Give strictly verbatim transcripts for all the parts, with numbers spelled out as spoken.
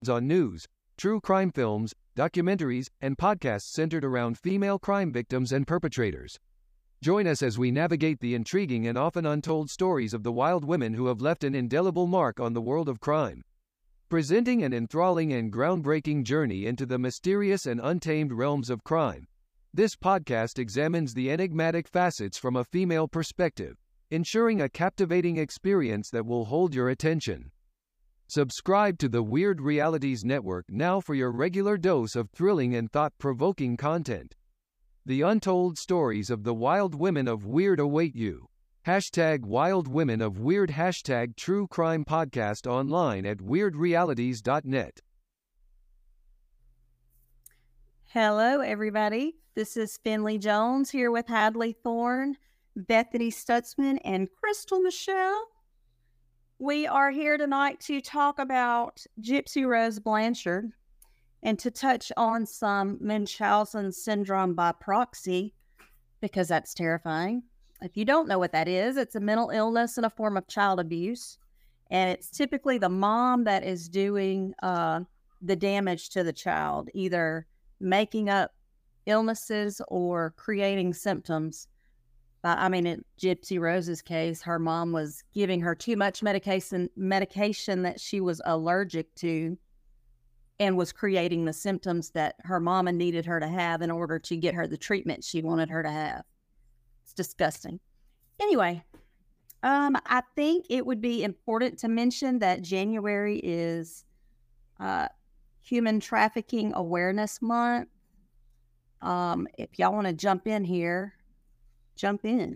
on news, true crime films, documentaries, and podcasts centered around female crime victims and perpetrators. Join us as we navigate the intriguing and often untold stories of the wild women who have left an indelible mark on the world of crime. Presenting an enthralling and groundbreaking journey into the mysterious and untamed realms of crime, this podcast examines the enigmatic facets from a female perspective, ensuring a captivating experience that will hold your attention. Subscribe to the Weird Realities Network now for your regular dose of thrilling and thought-provoking content. The untold stories of the wild women of Weird await you. Hashtag Wild Women of Weird. Hashtag True Crime Podcast online at weird realities dot net. Hello, everybody. This is Finley Jones here with Hadley Thorne, Bethany Stutzman, and Crystal Michelle. We are here tonight to talk about Gypsy Rose Blanchard and to touch on some Munchausen syndrome by proxy, because that's terrifying. If you don't know what that is, it's a mental illness and a form of child abuse. And it's typically the mom that is doing uh, the damage to the child, either making up illnesses or creating symptoms. Uh, I mean, in Gypsy Rose's case, her mom was giving her too much medication, medication that she was allergic to, and was creating the symptoms that her mama needed her to have in order to get her the treatment she wanted her to have. It's disgusting. Anyway, um, I think it would be important to mention that January is uh, Human Trafficking Awareness Month. Um, if y'all want to jump in here, jump in.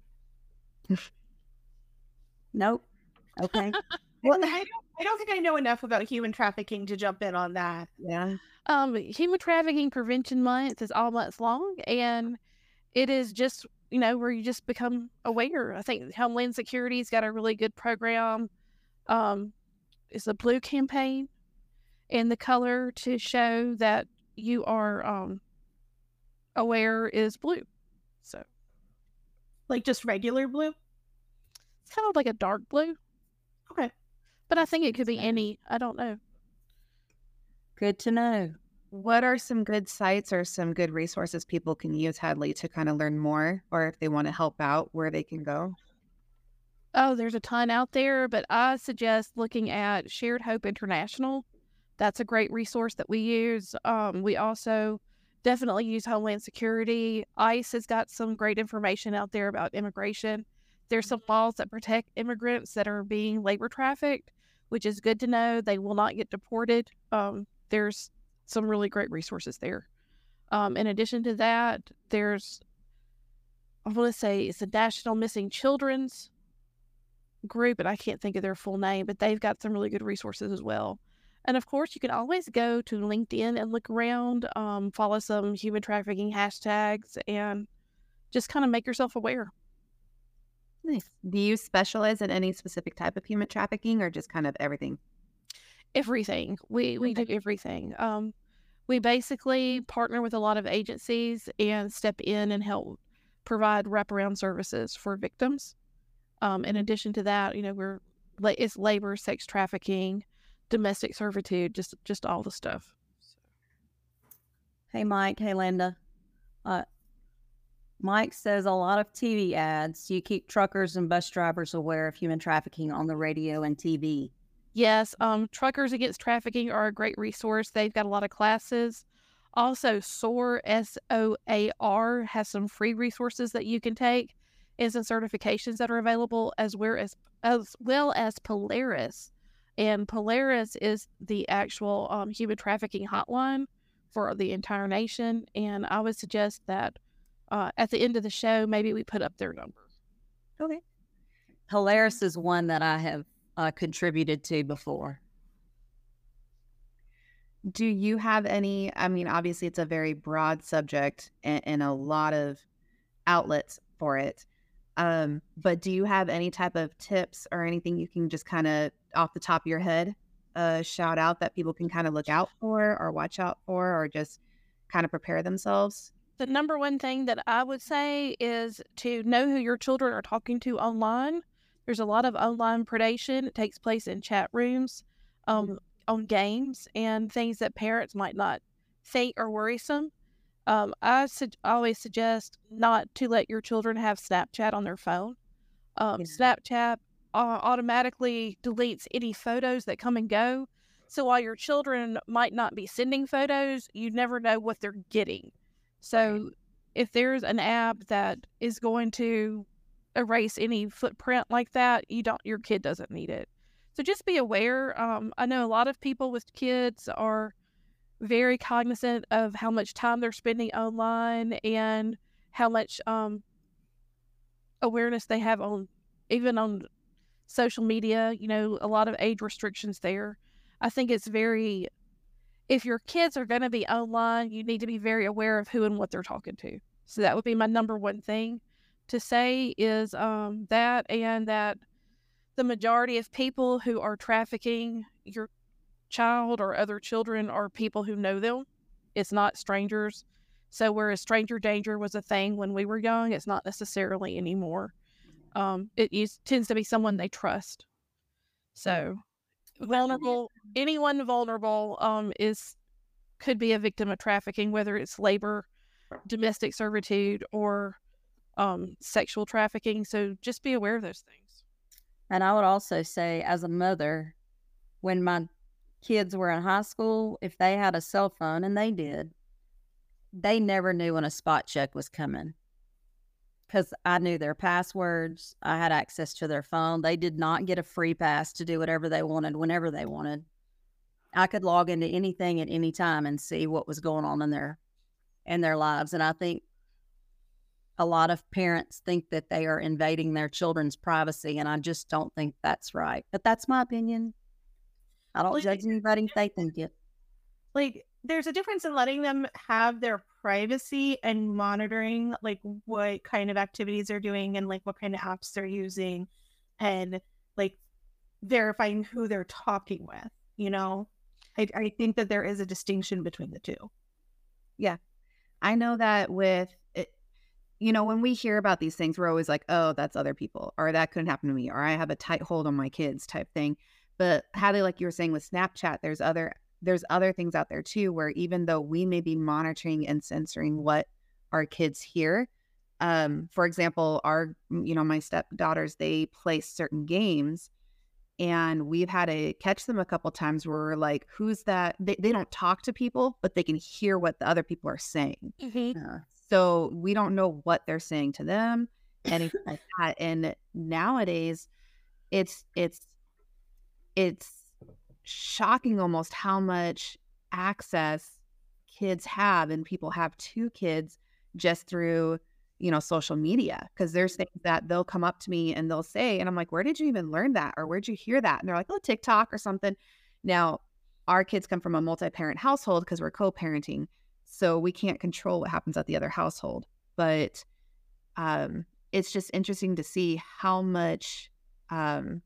Nope. Okay. Well, I don't, I don't think I know enough about human trafficking to jump in on that. Yeah. Um, Human Trafficking Prevention Month is all month long, and it is just, you know, where you just become aware. I think Homeland Security's got a really good program. Um, it's a blue campaign, and the color to show that you are um aware is blue. So, like just regular blue? it's kind of like a dark blue. Okay. But I think it could be any. I don't know. Good to know. What are some good sites or some good resources people can use, Hadley, to kind of learn more, or if they want to help out, where they can go? Oh, there's a ton out there, but I suggest looking at Shared Hope International. That's a great resource that we use. Um, we also definitely use Homeland Security. ICE has got some great information out there about immigration. There's some laws that protect immigrants that are being labor trafficked, which is good to know. They will not get deported. Um, there's some really great resources there. Um, in addition to that, there's, I want to say it's the National Missing Children's group, and I can't think of their full name, but they've got some really good resources as well. And of course, you can always go to LinkedIn and look around, um, follow some human trafficking hashtags, and just kind of make yourself aware. Nice. Do you specialize in any specific type of human trafficking, or just kind of everything? Everything. We we do everything. Um, we basically partner with a lot of agencies and step in and help provide wraparound services for victims. Um, in addition to that, you know, we're it's labor, sex trafficking, domestic servitude, just just all the stuff. Hey, Mike. Hey, Linda. Uh, Mike says a lot of T V ads. You keep truckers and bus drivers aware of human trafficking on the radio and T V. Yes, um, Truckers Against Trafficking are a great resource. They've got a lot of classes. Also, SOAR, S O A R, has some free resources that you can take and some certifications that are available, as well as, as, well as Polaris. And Polaris is the actual um, human trafficking hotline for the entire nation. And I would suggest that uh, at the end of the show, maybe we put up their number. Okay. Polaris is one that I have uh, contributed to before. Do you have any, I mean, obviously it's a very broad subject and, and a lot of outlets for it. Um, but do you have any type of tips or anything you can just kind of off the top of your head uh, shout out that people can kind of look out for or watch out for, or just kind of prepare themselves? The number one thing that I would say is to know who your children are talking to online. There's a lot of online predation. It takes place in chat rooms. Um, on games and things that parents might not think are worrisome. Um, I su- always suggest not to let your children have Snapchat on their phone. Um, Yeah. Snapchat uh, automatically deletes any photos that come and go. So while your children might not be sending photos, you never know what they're getting. So Right. if there's an app that is going to erase any footprint like that, you don't, your kid doesn't need it. So just be aware. Um, I know a lot of people with kids are very cognizant of how much time they're spending online and how much um, awareness they have on, even on social media. You know, a lot of age restrictions there. I think it's very, if your kids are going to be online, you need to be very aware of who and what they're talking to. So that would be my number one thing to say is um, that, and that the majority of people who are trafficking your child or other children are people who know them. It's not strangers. So whereas stranger danger was a thing when we were young, it's not necessarily anymore. Um, it is, tends to be someone they trust. So vulnerable, anyone vulnerable um, is could be a victim of trafficking, whether it's labor, domestic servitude, or um, sexual trafficking. So just be aware of those things. And I would also say, as a mother, when my kids were in high school, if they had a cell phone, and they did, they never knew when a spot check was coming because I knew their passwords. I had access to their phone. They did not get a free pass to do whatever they wanted whenever they wanted. I could log into anything at any time and see what was going on in their in their lives. And I think a lot of parents think that they are invading their children's privacy, and I just don't think that's right. But that's my opinion. I don't Like- judge anybody if they think it. Like, there's a difference in letting them have their privacy and monitoring, like, what kind of activities they're doing and, like, what kind of apps they're using and, like, verifying who they're talking with, you know? I, I think that there is a distinction between the two. I know that with, it, you know, when we hear about these things, we're always like, oh, that's other people, or that couldn't happen to me, or I have a tight hold on my kids type thing. But Hadley, like you were saying with Snapchat, there's other there's other things out there too, where even though we may be monitoring and censoring what our kids hear, um, for example, our, you know, my stepdaughters, they play certain games, and we've had to catch them a couple times where we're like, who's that? They, they don't talk to people, but they can hear what the other people are saying. Mm-hmm. Uh, So we don't know what they're saying to them, anything like that. And nowadays, it's it's it's shocking almost how much access kids have and people have to kids just through, you know, social media. Because there's things that they'll come up to me and they'll say, and I'm like, where did you even learn that? Or where'd you hear that? And they're like, oh, TikTok or something. Now, our kids come from a multi-parent household because we're co-parenting. So we can't control what happens at the other household. But um, it's just interesting to see how much um,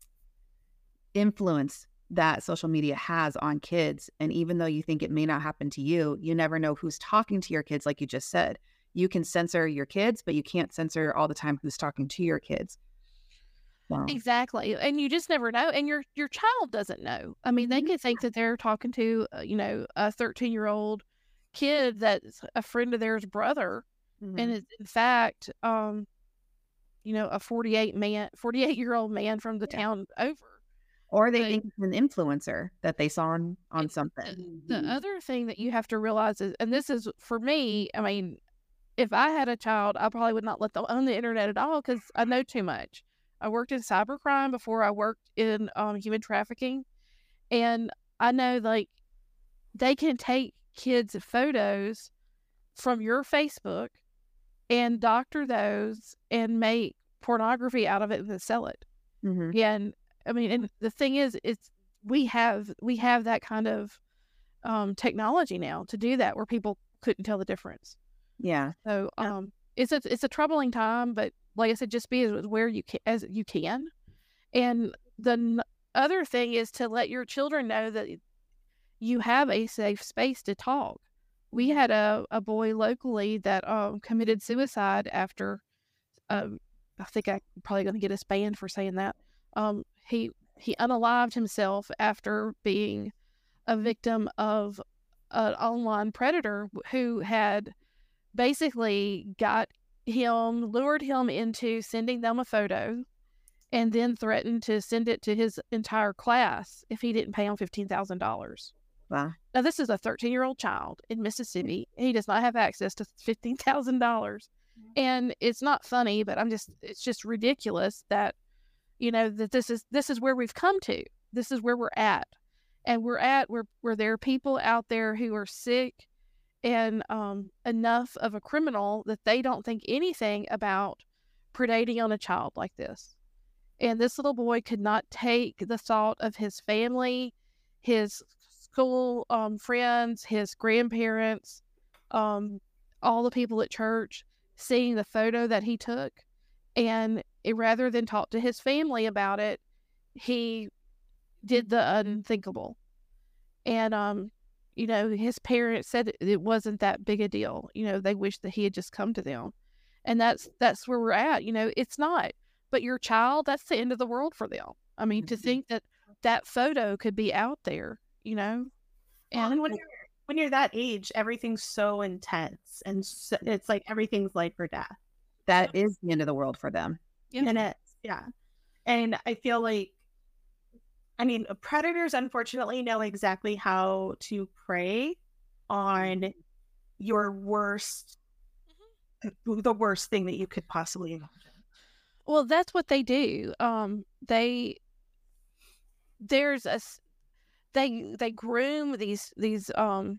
influence that social media has on kids. And even though you think it may not happen to you, you never know who's talking to your kids, like you just said. You can censor your kids, but you can't censor all the time who's talking to your kids. Wow. Exactly. And you just never know. And your your child doesn't know. I mean, they could think that they're talking to, uh, you know, a thirteen-year-old kid that's a friend of theirs brother. Mhm. And is in fact, um, you know, a forty-eight man, forty-eight-year-old man from the Yeah. town over. Or they Like- think it's an influencer that they saw on, on It's- something. The other thing that you have to realize is, and this is for me, I mean, if I had a child, I probably would not let them on the internet at all because I know too much. I worked in cybercrime before I worked in um, human trafficking. And I know, like, they can take kids' photos from your Facebook and doctor those and make pornography out of it and then sell it. Mhm. And I mean, and the thing is, it's we have we have that kind of um, technology now to do that, where people couldn't tell the difference. Yeah. So um, it's a it's a troubling time, but like I said, just be as where you can, as you can. And the n- other thing is to let your children know that you have a safe space to talk. We had a, a boy locally that um, committed suicide after. Um, I think I'm probably going to get us banned for saying that. Um, he he unalived himself after being a victim of an online predator who had basically got him, lured him into sending them a photo, and then threatened to send it to his entire class if he didn't pay him fifteen thousand dollars. Wow. Now, this is a thirteen-year-old child in Mississippi. He does not have access to fifteen thousand dollars. And it's not funny, but I'm just, it's just ridiculous that, you know, that this is, this is where we've come to. This is where we're at. And we're at where, where there are people out there who are sick and um, enough of a criminal that they don't think anything about predating on a child like this. And this little boy could not take the thought of his family, his school um, friends, his grandparents, um, all the people at church, seeing the photo that he took. And it, rather than talk to his family about it, he did the unthinkable. And, um, you know, his parents said it wasn't that big a deal. You know, they wished that he had just come to them. And that's, that's where we're at. You know, it's not. But your child, that's the end of the world for them. I mean, mm-hmm. to think that that photo could be out there, you know? And when you're, when you're that age, everything's so intense. And so, it's like everything's life or death. That is the end of the world for them. Yeah. And it's, yeah. And I feel like, I mean, predators unfortunately know exactly how to prey on your worst, mm-hmm. the worst thing that you could possibly imagine. Well, that's what they do. Um, they, there's a, they, they groom these, these, um,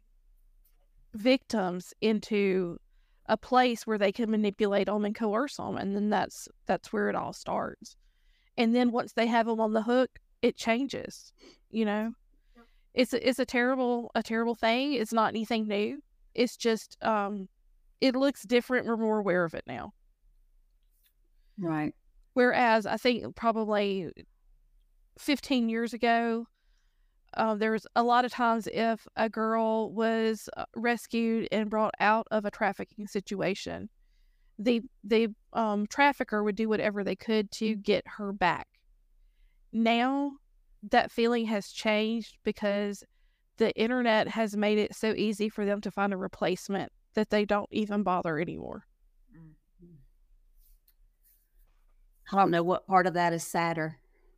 victims into a place where they can manipulate them and coerce them. And then that's, that's where it all starts. And then once they have them on the hook, it changes, you know, yep. it's, a, it's a terrible, a terrible thing. It's not anything new. It's just, um, it looks different. We're more aware of it now. Right. Whereas I think probably fifteen years ago, uh, there was a lot of times if a girl was rescued and brought out of a trafficking situation, the the um, trafficker would do whatever they could to get her back. Now that feeling has changed because the internet has made it so easy for them to find a replacement that they don't even bother anymore. I don't know what part of that is sadder.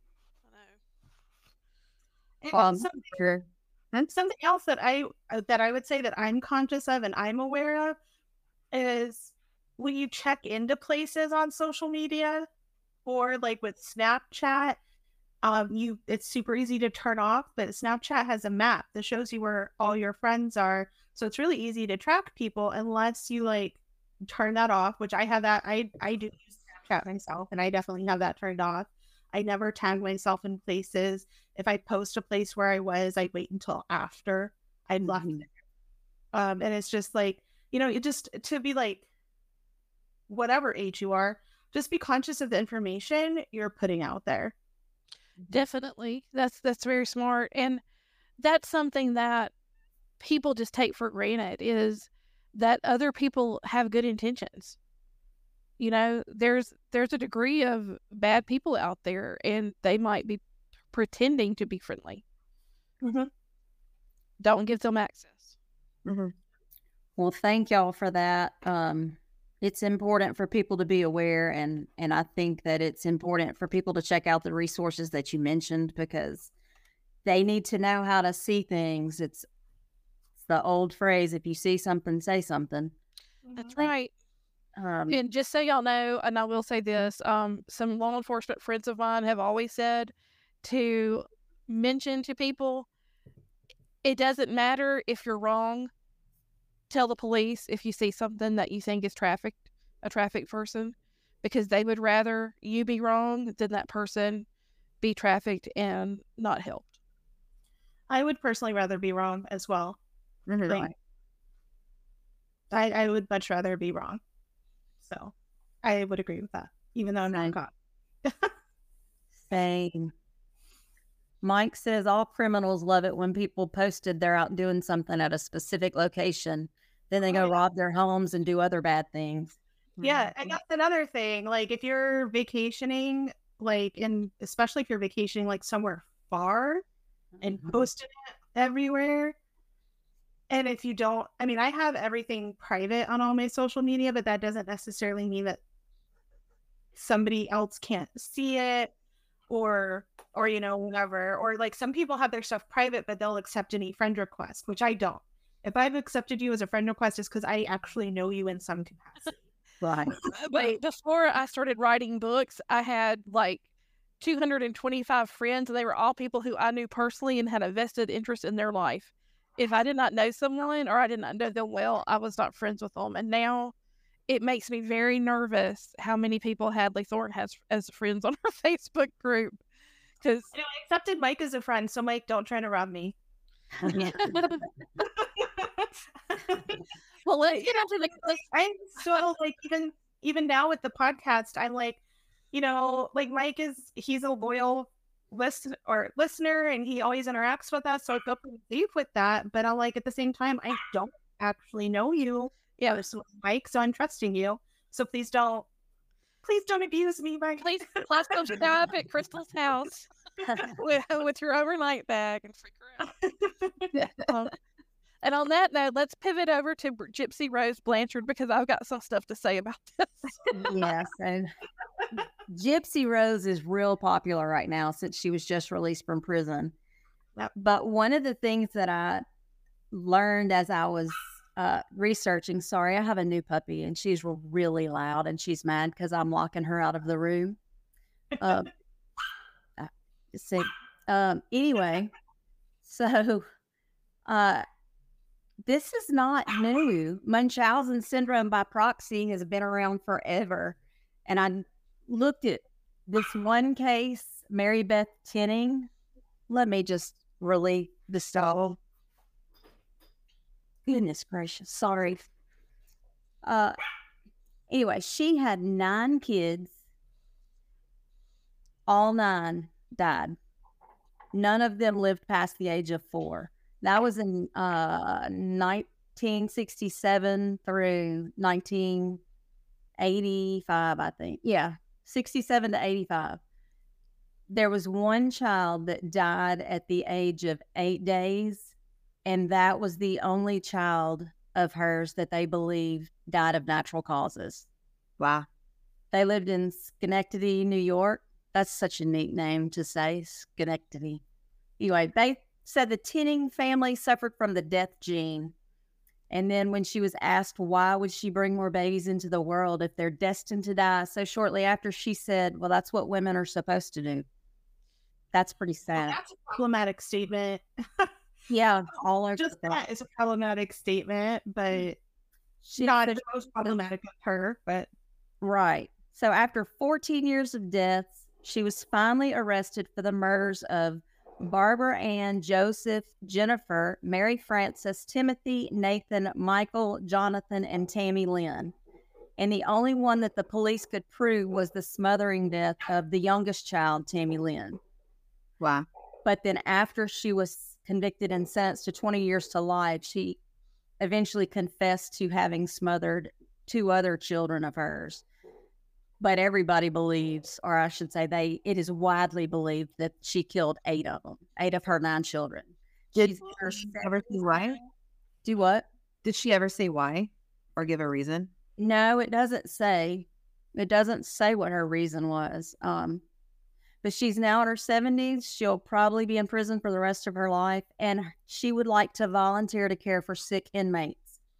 I know. Um, something, sure. something else that I that I would say that I'm conscious of and I'm aware of is when you check into places on social media or like with Snapchat, um, you it's super easy to turn off, but Snapchat has a map that shows you where all your friends are. So it's really easy to track people unless you like turn that off, which I have that. I, I do use Snapchat myself and I definitely have that turned off. I never tag myself in places. If I post a place where I was, I'd wait until after I'd mm-hmm. left there. Um, and it's just like, you know, it just to be like, whatever age you are, just be conscious of the information you're putting out there. Definitely. That's, that's very smart. And that's something that people just take for granted is that other people have good intentions. You know, there's there's a degree of bad people out there, and they might be pretending to be friendly. Mm-hmm. Don't give them access. Mm-hmm. Well, thank y'all for that. Um, it's important for people to be aware, and and I think that it's important for people to check out the resources that you mentioned because they need to know how to see things. It's, it's the old phrase: if you see something, say something. That's right. Um, and just so y'all know, and I will say this, um, some law enforcement friends of mine have always said to mention to people, it doesn't matter if you're wrong. Tell the police if you see something that you think is trafficked, a trafficked person, because they would rather you be wrong than that person be trafficked and not helped. I would personally rather be wrong as well. Mm-hmm. Like, I, I would much rather be wrong. So I would agree with that, even though I'm not caught. Same. Mike says all criminals love it when people posted they're out doing something at a specific location. Then they go oh, yeah. rob their homes and do other bad things. Yeah, and that's another thing. Like if you're vacationing like, and especially if you're vacationing like somewhere far and posting it everywhere. And if you don't, I mean, I have everything private on all my social media, but that doesn't necessarily mean that somebody else can't see it or, or, you know, whatever. Or like some people have their stuff private, but they'll accept any friend request, which I don't. If I've accepted you as a friend request, it's because I actually know you in some capacity. Right. But before I started writing books, I had like two hundred twenty-five friends, and they were all people who I knew personally and had a vested interest in their life. If I did not know someone or I did not know them well, I was not friends with them. And now it makes me very nervous how many people Hadley Thorne has as friends on her Facebook group. Because I accepted Mike as a friend, so Mike, don't try to rob me. well, let's get into the. Like, I'm so like even even now with the podcast, I'm like, you know, like Mike is he's a loyal listen or listener, and he always interacts with us, so I feel pretty safe with that. But I'm like at the same time, I don't actually know you, yeah, Mike, so I'm trusting you. So please don't, please don't abuse me, Mike. Please, let's go stop at Crystal's house with, with your overnight bag and freak her out. um, and on that note, let's pivot over to Gypsy Rose Blanchard because I've got some stuff to say about this. Yeah, so Gypsy Rose is real popular right now since she was just released from prison. Yep. But one of the things that I learned as I was uh, researching, sorry, I have a new puppy and she's really loud and she's mad because I'm locking her out of the room. Uh, see, um, anyway, so uh, this is not new. Munchausen syndrome by proxy has been around forever. And I looked at this one case, Mary Beth Tinning. Let me just relieve the stove. Goodness gracious, sorry. Uh, anyway, she had nine kids. All nine died. None of them lived past the age of four. That was in uh, nineteen sixty-seven through nineteen eighty-five, I think. Yeah, sixty-seven to eighty-five. There was one child that died at the age of eight days, and that was the only child of hers that they believe died of natural causes. Wow. They lived in Schenectady, New York. That's such a neat name to say, Schenectady. Anyway, they said the Tinning family suffered from the death gene. And then when she was asked why would she bring more babies into the world if they're destined to die so shortly after, she said, well, that's what women are supposed to do. That's pretty sad. Well, that's a problematic statement. Yeah, all over Just that. that is a problematic statement, but She not said- the most problematic of her, but Right. So after fourteen years of deaths, she was finally arrested for the murders of Barbara Ann, Joseph, Jennifer, Mary Frances, Timothy, Nathan, Michael, Jonathan, and Tammy Lynn. And the only one that the police could prove was the smothering death of the youngest child, Tammy Lynn. Wow. But then after she was convicted and sentenced to twenty years to life, she eventually confessed to having smothered two other children of hers. But everybody believes, or I should say they, it is widely believed that she killed eight of them, eight of her nine children. Did She's in her she ever say why? Do what? Did she ever say why or give a reason? No, it doesn't say. It doesn't say what her reason was. Um, but she's now in her seventies. She'll probably be in prison for the rest of her life. And she would like to volunteer to care for sick inmates.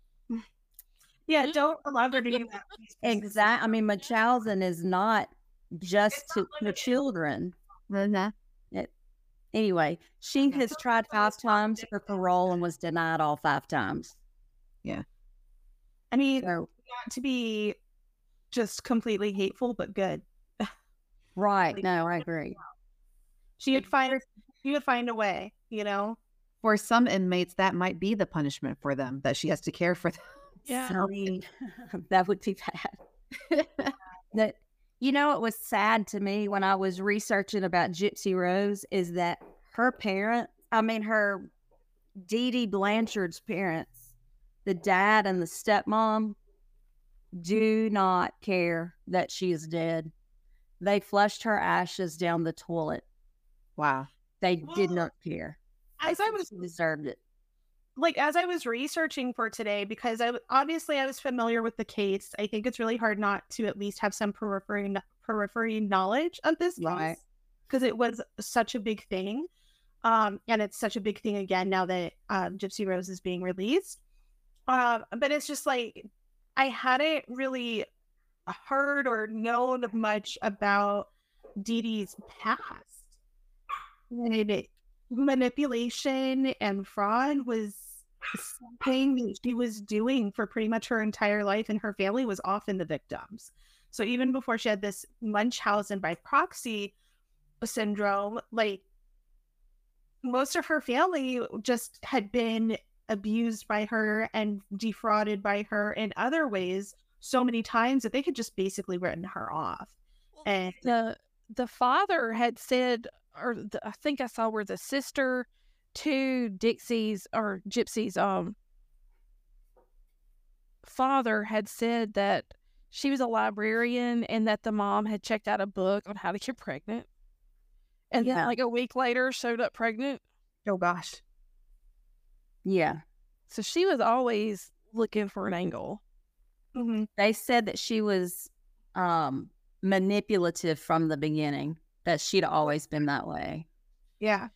yeah, don't allow her to do that. Exactly. I mean, Munchausen is not just It's to not the limited. children. Uh-huh. Anyway, she has tried five times for parole and was denied all five times. I mean, So, not to be just completely hateful, but good. right. No, I agree. She would find she would find a way, you know. For some inmates, that might be the punishment for them, that she has to care for them. Yeah. So, that would be bad. That, you know, it was sad to me when I was researching about Gypsy Rose is that her parent, I mean, her Dee Dee Blanchard's parents, the dad and the stepmom, do not care that she is dead. They flushed her ashes down the toilet. Wow. They did Well, not care. As I was She deserved it. like as I was researching for today, because I obviously I was familiar with the case. I think it's really hard not to at least have some periphery periphery knowledge of this Right. case, because it was such a big thing, um, and it's such a big thing again now that um, Gypsy Rose is being released. Um, but it's just like I hadn't really heard or known much about Dee Dee's past. And it, manipulation and fraud was something that she was doing for pretty much her entire life, and her family was often the victims. So even before she had this Munchausen by proxy syndrome, like most of her family just had been abused by her and defrauded by her in other ways so many times that they had just basically written her off. And the the father had said, or the, I think I saw where the sister to Dixie's or Gypsy's um father had said that she was a librarian and that the mom had checked out a book on how to get pregnant, and then Yeah. like a week later showed up pregnant. Oh gosh. Yeah. So she was always looking for an angle. mhm, They said that she was um, manipulative from the beginning, that she'd always been that way. yeah,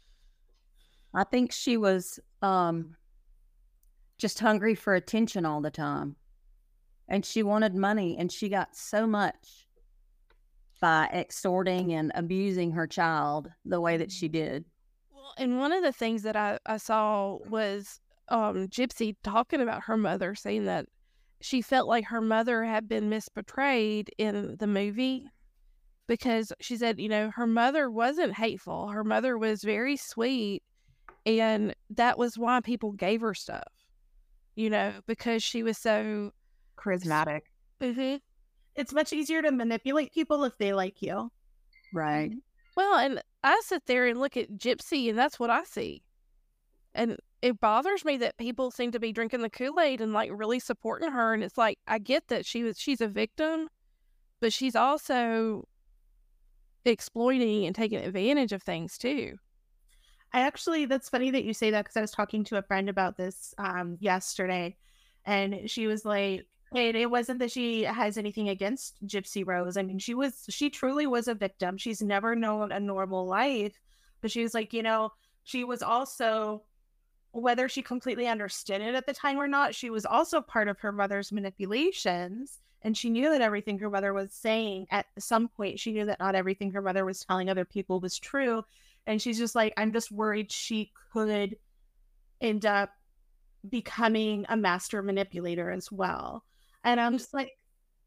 I think she was um, just hungry for attention all the time. And she wanted money, and she got so much by extorting and abusing her child the way that she did. Well, and one of the things that I, I saw was um, Gypsy talking about her mother, saying that she felt like her mother had been misportrayed in the movie, because she said, you know, her mother wasn't hateful. Her mother was very sweet, and that was why people gave her stuff, you know, because she was so... Charismatic. Mhm. it's much easier to manipulate people if they like you. Right. Well, and I sit there and look at Gypsy, and that's what I see. And it bothers me that people seem to be drinking the Kool-Aid and like really supporting her. And it's like, I get that she was she's a victim, but she's also exploiting and taking advantage of things too. I actually, that's funny that you say that, because I was talking to a friend about this um, yesterday, and she was like, and it wasn't that she has anything against Gypsy Rose. I mean, she was, she truly was a victim. She's never known a normal life, but she was like, you know, she was also, whether she completely understood it at the time or not, she was also part of her mother's manipulations. And she knew that everything her mother was saying at some point, she knew that not everything her mother was telling other people was true. And she's just like, I'm just worried she could end up becoming a master manipulator as well. And I'm just like,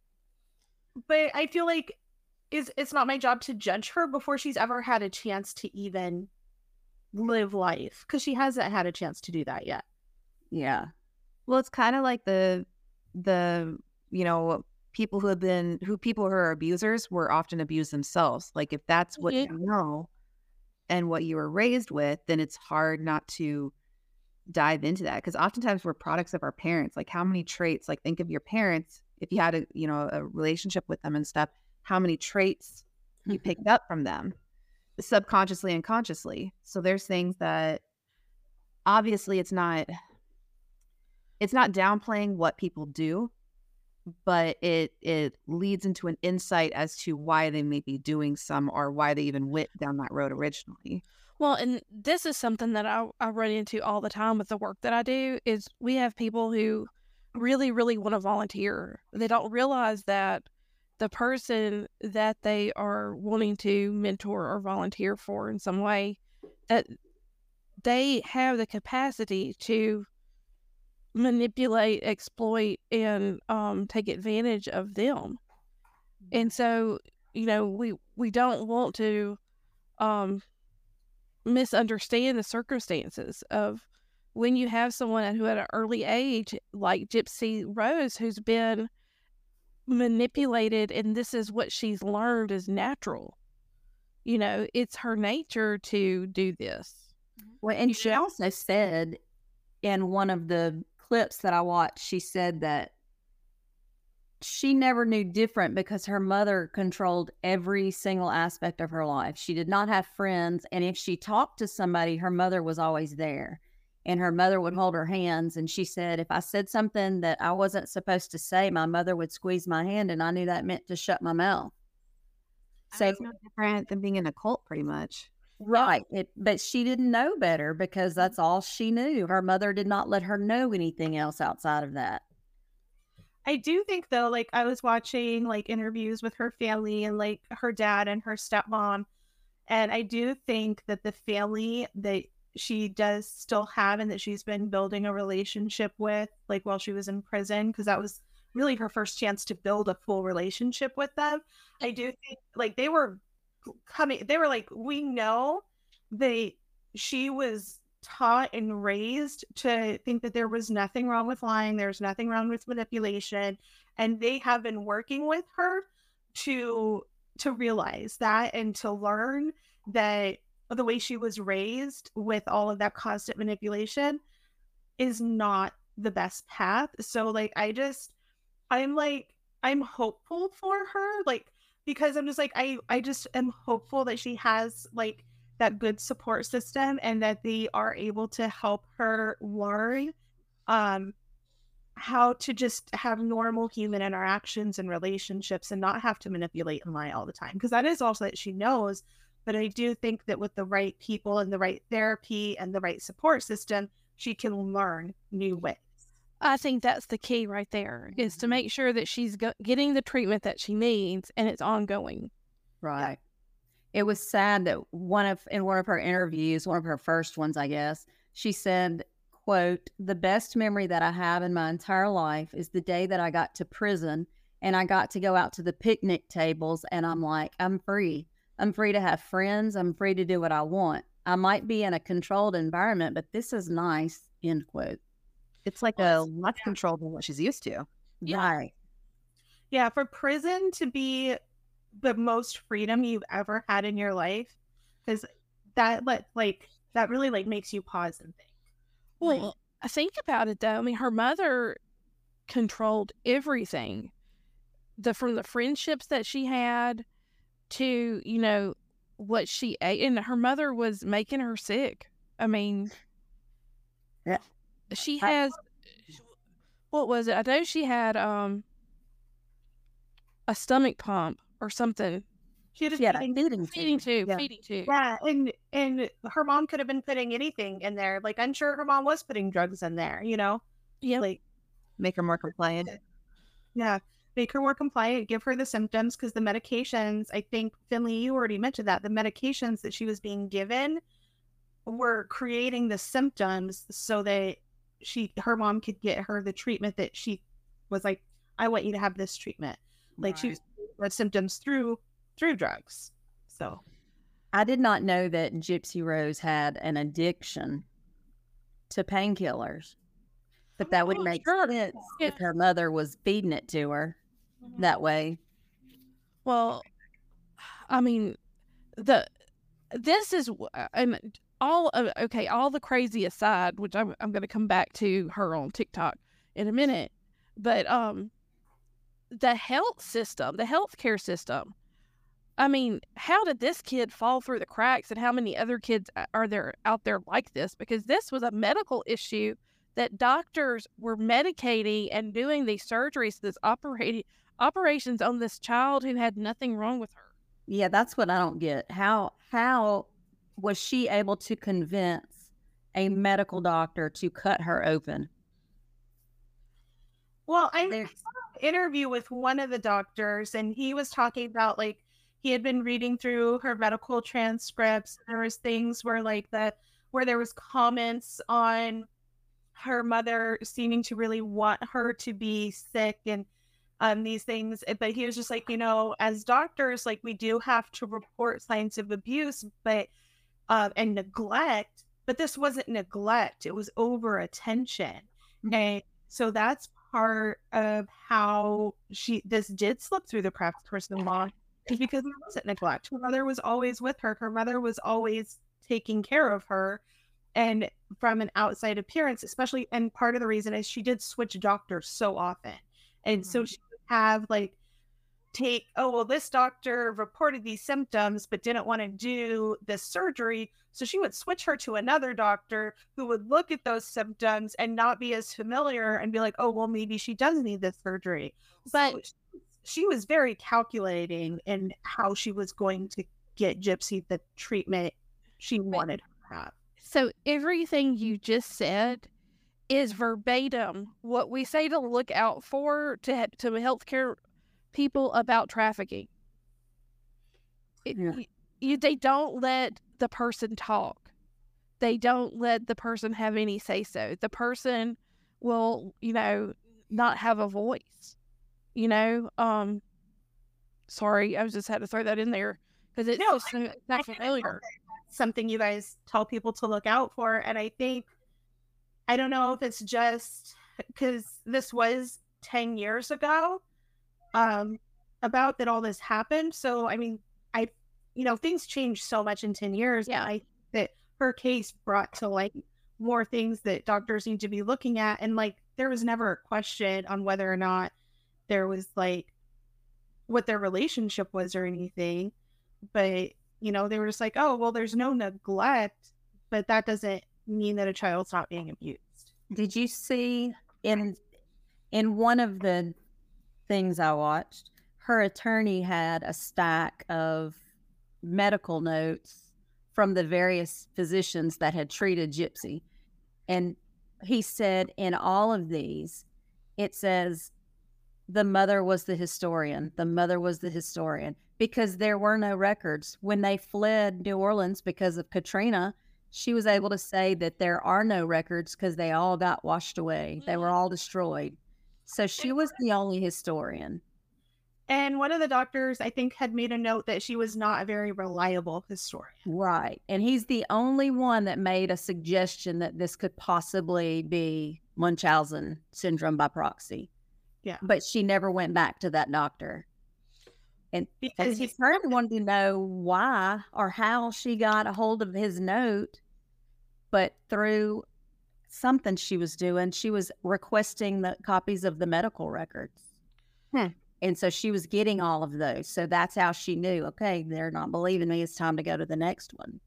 but I feel like is it's not my job to judge her before she's ever had a chance to even live life, because she hasn't had a chance to do that yet. Yeah. Well, it's kind of like the the you know people who have been who people who are abusers were often abused themselves. Like if that's what Mhm. you know and what you were raised with, then it's hard not to dive into that, because oftentimes we're products of our parents. Like how many traits, like think of your parents, if you had a you know a relationship with them and stuff, how many traits you picked up from them subconsciously and consciously. So there's things that obviously it's not it's not downplaying what people do, but it it leads into an insight as to why they may be doing some, or why they even went down that road originally. Well, and this is something that I, I run into all the time with the work that I do, is we have people who really, really want to volunteer. They don't realize that the person that they are wanting to mentor or volunteer for in some way, that they have the capacity to manipulate, exploit, and um, take advantage of them. And so, you know, we, we don't want to um, misunderstand the circumstances of when you have someone who at an early age, like Gypsy Rose, who's been manipulated, and this is what she's learned is natural. You know, it's her nature to do this. Well, and You she know? also said in one of the clips that I watched, she said that she never knew different because her mother controlled every single aspect of her life. She did not have friends. And if she talked to somebody, her mother was always there. And her mother would hold her hands. And she said, if I said something that I wasn't supposed to say, my mother would squeeze my hand. And I knew that meant to shut my mouth. So It's no different than being in a cult, pretty much. right. It, but she didn't know better because that's all she knew. Her mother did not let her know anything else outside of that. I do think though, like I was watching like interviews with her family and like her dad and her stepmom. And I do think that the family that she does still have and that she's been building a relationship with, like while she was in prison, because that was really her first chance to build a full relationship with them. I do think like they were coming, they were like, we know that she was taught and raised to think that there was nothing wrong with lying, there's nothing wrong with manipulation, and they have been working with her to to realize that and to learn that the way she was raised with all of that constant manipulation is not the best path. So like I just I'm like I'm hopeful for her, like because I'm just like I I just am hopeful that she has like that good support system and that they are able to help her learn um how to just have normal human interactions and relationships and not have to manipulate and lie all the time, because that is also that she knows. But I do think that with the right people and the right therapy and the right support system, she can learn new ways. I think that's the key right there, is to make sure that she's go- getting the treatment that she needs and it's ongoing. Right. It was sad that one of in one of her interviews, one of her first ones, I guess, she said, quote, "The best memory that I have in my entire life is the day that I got to prison and I got to go out to the picnic tables and I'm like, I'm free. I'm free to have friends. I'm free to do what I want. I might be in a controlled environment, but this is nice," end quote. It's like a less control than what she's used to. Yeah. Right. Yeah, for prison to be the most freedom you've ever had in your life, because that let like that really like makes you pause and think. Well, I think about it though. I mean, her mother controlled everything, the from the friendships that she had to, you know, what she ate, and her mother was making her sick. I mean, Yeah. she has. What was it? I know she had um a stomach pump or something. She had a She had a feeding- feeding Feeding tube, Yeah. feeding tube. Yeah, and and her mom could have been putting anything in there. Like I'm sure her mom was putting drugs in there, you know? Yep. Like Make her more compliant. yeah, make her more compliant, give her the symptoms, because the medications, I think, Finley, you already mentioned that the medications that she was being given were creating the symptoms so that she, her mom could get her the treatment that she was like, I want you to have this treatment. Like she was the symptoms through through drugs. So I did not know that Gypsy Rose had an addiction to painkillers, but that would Oh, make sure. sense Yeah. if her mother was feeding it to her that way. Well, I mean, the this is w- and all of okay, all the crazy aside, which I'm I'm going to come back to her on TikTok in a minute, but um, the health system, the healthcare system. I mean, how did this kid fall through the cracks, and how many other kids a- are there out there like this? Because this was a medical issue that doctors were medicating and doing these surgeries, this operating operations on this child who had nothing wrong with her. Yeah, that's what I don't get. How how was she able to convince a medical doctor to cut her open? Well, I There- saw an interview with one of the doctors, and he was talking about like he had been reading through her medical transcripts. There was things where like that where there was comments on her mother seeming to really want her to be sick and um these things. But he was just like, you know, as doctors, like we do have to report signs of abuse, but um and neglect. But this wasn't neglect; it was over attention, and so that's part of how she this did slip through the cracks towards the mom, is because there wasn't neglect. Her mother was always with her. Her mother was always taking care of her. And from an outside appearance, especially, and part of the reason is she did switch doctors so often. And so she would have like take, oh, well, this doctor reported these symptoms but didn't want to do this surgery. So she would switch her to another doctor who would look at those symptoms and not be as familiar and be like, oh, well, maybe she does need this surgery. But so she was very calculating in how she was going to get Gypsy the treatment she wanted her to have. So everything you just said is verbatim what we say to look out for to to healthcare people about trafficking. It, Yeah. you, you, they don't let the person talk. They don't let the person have any say so. The person will, you know, not have a voice. You know, um, sorry, I was just had to throw that in there because it's No, just so, it's not I- I familiar. Something you guys tell people to look out for. And I think, I don't know if it's just because this was ten years ago um, about that all this happened. So, I mean, I, you know, things changed so much in ten years. Yeah. I that her case brought to like more things that doctors need to be looking at. And like, there was never a question on whether or not there was like what their relationship was or anything. But, you know, they were just like, oh, well, there's no neglect, but that doesn't mean that a child's not being abused. Did you see in in one of the things I watched, her attorney had a stack of medical notes from the various physicians that had treated Gypsy. And he said in all of these, it says the mother was the historian. The mother was the historian because there were no records. When they fled New Orleans because of Katrina, she was able to say that there are no records because they all got washed away. They were all destroyed. So she was the only historian. And one of the doctors, I think, had made a note that she was not a very reliable historian. Right. And he's the only one that made a suggestion that this could possibly be Munchausen syndrome by proxy. Yeah. But she never went back to that doctor. And Because he he's apparently wanted to know why or how she got a hold of his note, but through something she was doing, she was requesting the copies of the medical records. Hmm. And so she was getting all of those. So that's how she knew, okay, they're not believing me. It's time to go to the next one.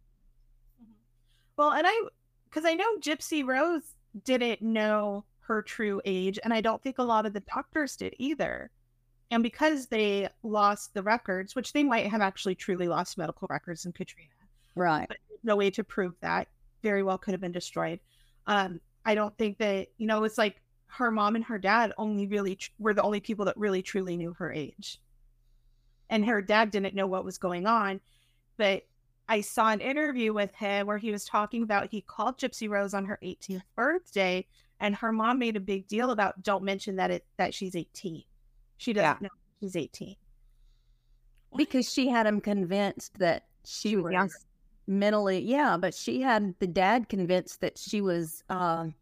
Well, and I, because I know Gypsy Rose didn't know her true age, and I don't think a lot of the doctors did either. And because they lost the records, which they might have actually truly lost medical records in Katrina, Right. but no way to prove that, very well could have been destroyed. Um, I don't think that, you know, it's like her mom and her dad only really tr- were the only people that really truly knew her age. And her dad didn't know what was going on. But I saw an interview with him where he was talking about he called Gypsy Rose on her eighteenth birthday, and her mom made a big deal about don't mention that it that she's eighteen. She doesn't Yeah. know she's eighteen. Because she had him convinced that she was younger. mentally, yeah, but she had the dad convinced that she was, um,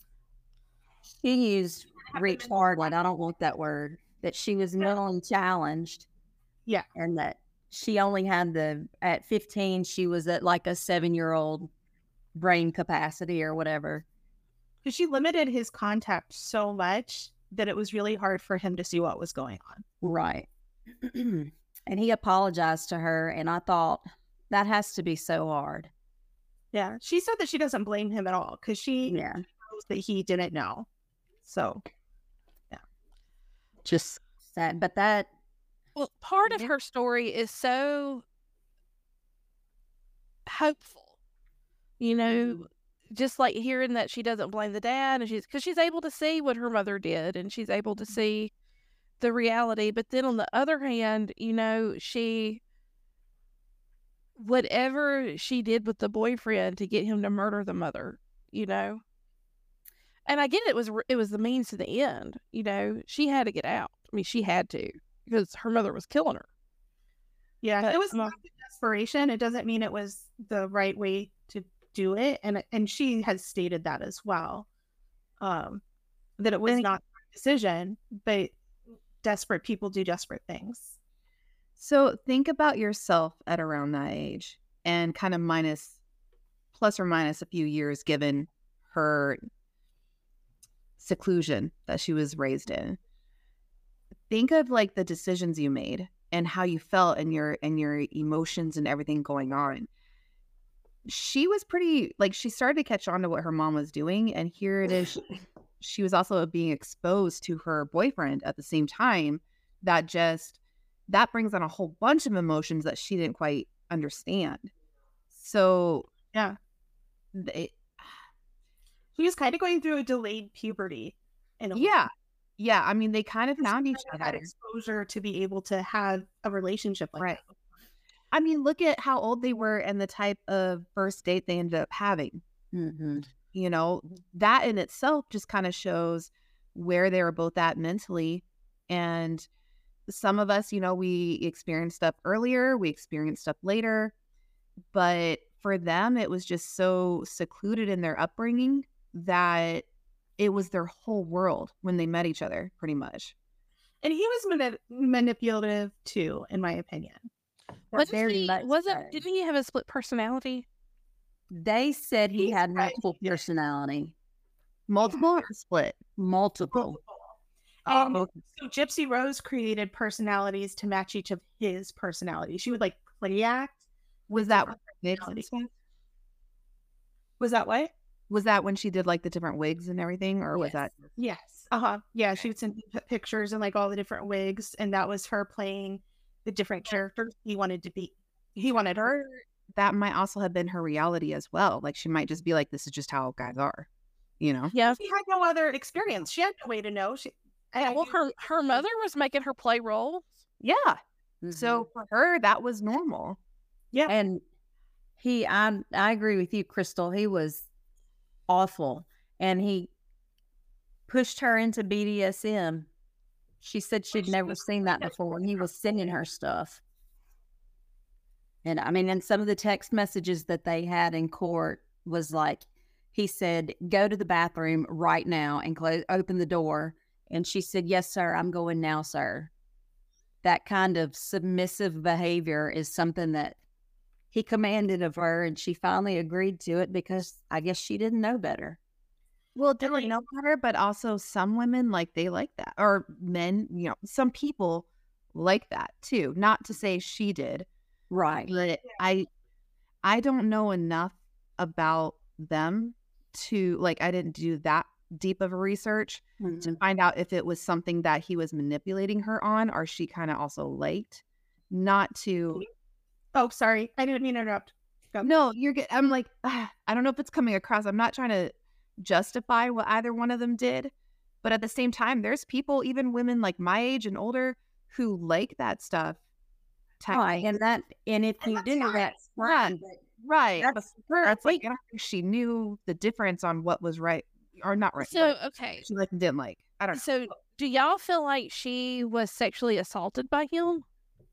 she used retarded. I don't want that word, that she was mentally challenged. Yeah. And that she only had the, at fifteen, she was at like a seven year old brain capacity or whatever. Because she limited his contact so much that it was really hard for him to see what was going on. Right. And he apologized to her. And I thought that has to be so hard. Yeah. She said that she doesn't blame him at all because she Yeah. knows that he didn't know. So, Just sad. But that, Well, part of Yeah. her story is so hopeful, you know, just like hearing that she doesn't blame the dad, and she's because she's able to see what her mother did, and she's able to see the reality. But then on the other hand, you know, she whatever she did with the boyfriend to get him to murder the mother, you know. And I get it was it was the means to the end, you know. She had to get out. I mean, she had to because her mother was killing her. yeah, But, it was um, not desperation. It doesn't mean it was the right way to do it. And and she has stated that as well, um, that it was And- not the right decision, but desperate people do desperate things. So think about yourself at around that age and kind of minus, plus or minus a few years given her seclusion that she was raised in. think of like the decisions you made and how you felt and your and your emotions and everything going on. She was pretty like she started to catch on to what her mom was doing, and here it is. She was also being exposed to her boyfriend at the same time. That just that brings on a whole bunch of emotions that she didn't quite understand. So Yeah. it, She was kind of going through a delayed puberty. In a way. yeah, yeah. I mean, they kind of She found each never had other. exposure to be able to have a relationship like Right. that. I mean, look at how old they were and the type of first date they ended up having. Mm-hmm. You know, that in itself just kind of shows where they were both at mentally. And some of us, you know, we experienced stuff earlier, we experienced stuff later. But for them, it was just so secluded in their upbringing that it was their whole world when they met each other, pretty much. And he was mani- manipulative too, in my opinion. Wasn't very he, much wasn't, so. didn't he have a split personality? They said he He's had right. multiple personality, Multiple or split? multiple. And Oh, so Gypsy Rose created personalities to match each of his personalities. She would like play act. Was that different wigs and personalities. stuff? Was that what? Was that when she did like the different wigs and everything, or was Yes. that? Yes. Uh huh. Yeah, she would send p- pictures and like all the different wigs, and that was her playing the different characters he wanted to be. He wanted her. Her, that might also have been her reality as well. Like she might just be like, "This is just how guys are," you know? Yeah. She had no other experience. She had no way to know. She. I- Well, her her mother was making her play roles. Yeah. mhm. So for her, that was normal. Yeah. and he, I, I agree with you, Crystal. He was awful, and he pushed her into B D S M. She said she'd she never was seen that before, and he was sending her stuff. And I mean, and some of the text messages that they had in court was like, he said, "Go to the bathroom right now and close, open the door." And she said, "Yes, sir, I'm going now, sir." That kind of submissive behavior is something that he commanded of her, and she finally agreed to it because I guess she didn't know better. Well, didn't like- know better, but also some women like they like that, or men. You know, some people like that too. Not to say she did, Right. but I, I don't know enough about them to like. I didn't do that deep of a research to find out if it was something that he was manipulating her on, or she kind of also liked. Not to. Oh, sorry. I didn't mean to interrupt. Go. No, you're good. I'm like, ah, I don't know if it's coming across. I'm not trying to justify what either one of them did, but at the same time, there's people, even women like my age and older, who like that stuff. Type- Right. And that, and if And you that's do fine. that, Right. but Right. But that's for her, it's like, wait. I don't think she knew the difference on what was right or not right. So what okay. she like and didn't like. I don't know. So do y'all feel like she was sexually assaulted by him?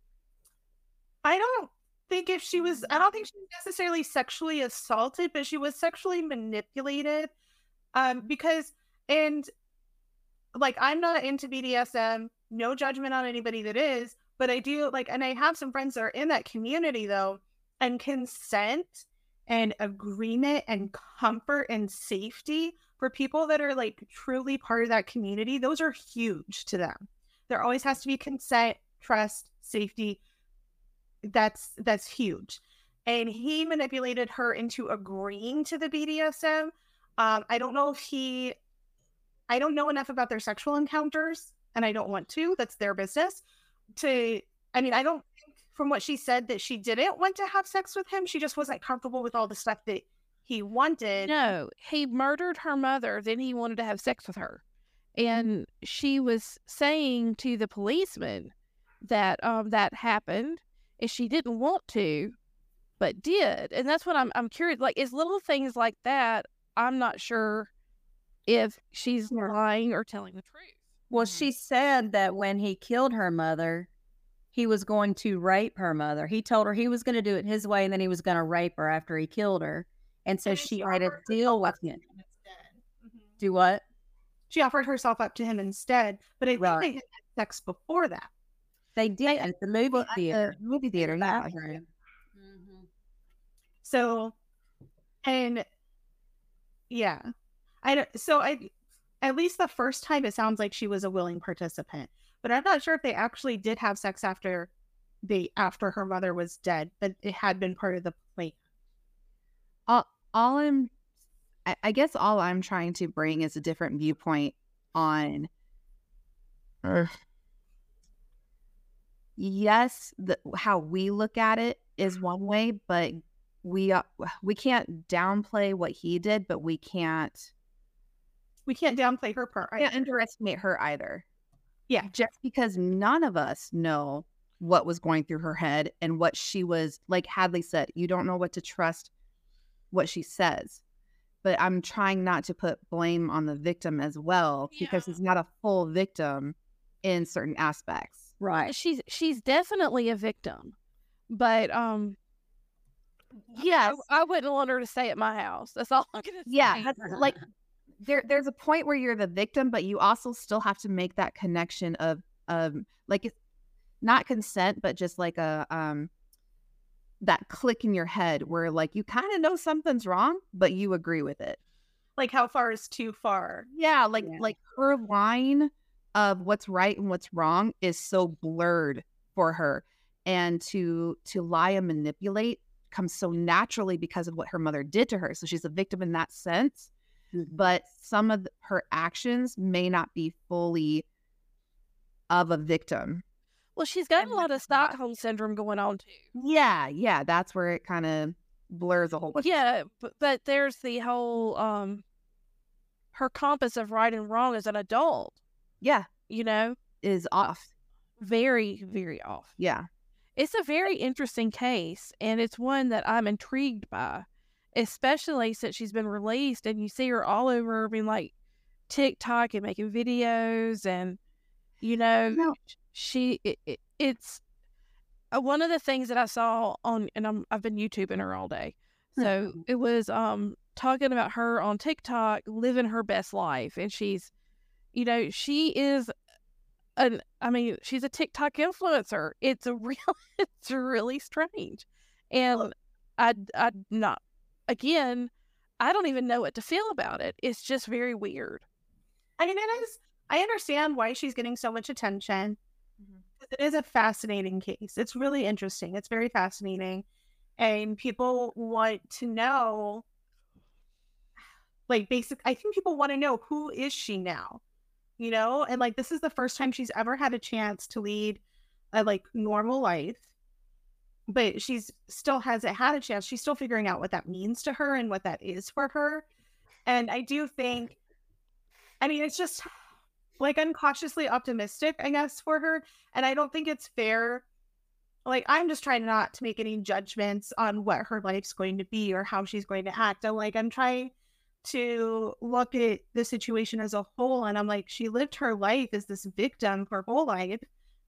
I don't think if she was, I don't think she was necessarily sexually assaulted, but she was sexually manipulated. Um, because, and like, I'm not into B D S M, no judgment on anybody that is, but I do like, and I have some friends that are in that community though, and consent and agreement and comfort and safety for people that are like truly part of that community, those are huge to them. There always has to be consent, trust, safety. That's that's huge. And he manipulated her into agreeing to the B D S M. Um, I don't know if he, I don't know enough about their sexual encounters, and I don't want to. That's their business. To, I mean, I don't think from what she said that she didn't want to have sex with him. She just wasn't comfortable with all the stuff that he wanted. No, he murdered her mother, then he wanted to have sex with her. And she was saying to the policeman that um that happened and she didn't want to, but did. And that's what I'm I'm curious. Like, it's little things like that. I'm not sure if she's lying or telling the truth. Well, she said that when he killed her mother, he was going to rape her mother. He told her he was going to do it his way, and then he was going to rape her after he killed her. And so And she she made a offered deal with herself up him. to him instead. Mhm. Do what? She offered herself up to him instead, but I think Right. they had sex before that. They did at the movie Well, at theater. the movie theater, yeah. Bathroom. Mhm. So, and yeah, I don't. So I, at least the first time, it sounds like she was a willing participant. But I'm not sure if they actually did have sex after they after her mother was dead, but it had been part of the plan. All, all I'm, I, I guess all I'm trying to bring is a different viewpoint on, uh, yes, the, how we look at it is one way, but we uh, we can't downplay what he did, but we can't We can't downplay her part. can't either. underestimate her either. Yeah. Just because none of us know what was going through her head and what she was, like Hadley said, you don't know what to trust what she says. But I'm trying not to put blame on the victim as well, because Yeah. it's not a full victim in certain aspects. Right. She's she's definitely a victim, but um, Yes. I, I wouldn't want her to stay at my house. That's all I'm gonna say. Yeah. That's, like there there's a point where you're the victim, but you also still have to make that connection of um like it's not consent, but just like a um that click in your head where like you kind of know something's wrong, but you agree with it. Like, how far is too far? Yeah, like Yeah. like her line of what's right and what's wrong is so blurred for her, and to to lie and manipulate comes so naturally because of what her mother did to her. So she's a victim in that sense, Mhm. but some of her actions may not be fully of a victim. Well, she's got And a lot of that's not- Stockholm syndrome going on too. Yeah, yeah, that's where it kind of blurs a whole bunch. Yeah, but, but there's the whole um, her compass of right and wrong as an adult. Yeah, You know, is off. very very off. Yeah. It's a very interesting case, and it's one that I'm intrigued by, especially since she's been released and you see her all over, I mean, like TikTok and making videos, and you know, No. she it, it, it's uh, one of the things that I saw on, and I'm, I've been YouTubing her all day, so it was um talking about her on TikTok living her best life, and she's, you know, she is an, I mean, she's a TikTok influencer. It's a real, it's really strange. And I, I not, again, I don't even know what to feel about it. It's just very weird. I mean, it is. I understand why she's getting so much attention. It is a fascinating case. It's really interesting. It's very fascinating. And people want to know, like, basic, I think people want to know, who is she now? You know? And, like, this is the first time she's ever had a chance to lead a, like, normal life. But she's still hasn't had a chance. She's still figuring out what that means to her and what that is for her. And I do think, I mean, it's just, like, I'm cautiously optimistic, I guess, for her. And I don't think it's fair. Like, I'm just trying not to make any judgments on what her life's going to be or how she's going to act. I'm like, I'm trying to look at the situation as a whole. And I'm like, she lived her life as this victim her whole life.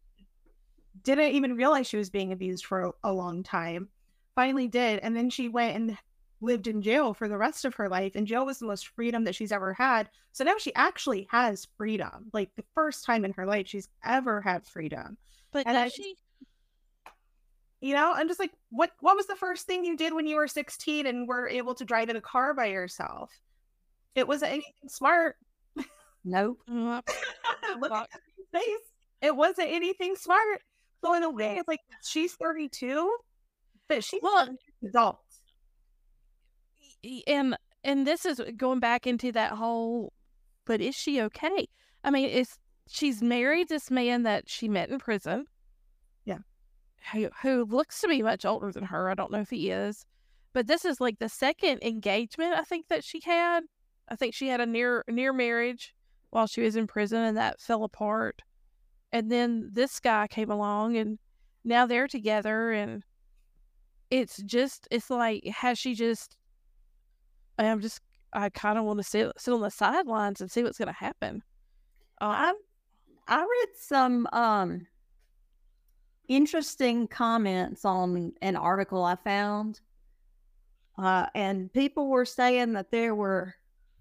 Didn't even realize she was being abused for a, a long time. Finally did. And then she went and lived in jail for the rest of her life. And jail was the most freedom that she's ever had. So now she actually has freedom. Like, the first time in her life she's ever had freedom. But And I does just- she? You know, I'm just like, what what was the first thing you did when you were sixteen and were able to drive in a car by yourself? It wasn't anything smart. Nope. Uh, Look Fuck. at his face. It wasn't anything smart. So in a way, it's like, she's thirty-two, but she's Well, an adult. y- and and this is going back into that whole, but is she okay? I mean, it's she's married this man that she met in prison. Yeah. Who who looks to be much older than her. I don't know if he is. But this is like the second engagement I think that she had. I think she had a near near marriage while she was in prison, and that fell apart. And then this guy came along, and now they're together, and it's just, it's like, has she just, I'm just, I kind of want to sit, sit on the sidelines and see what's going to happen. Uh, I I read some um interesting comments on an article I found, uh, and people were saying that there were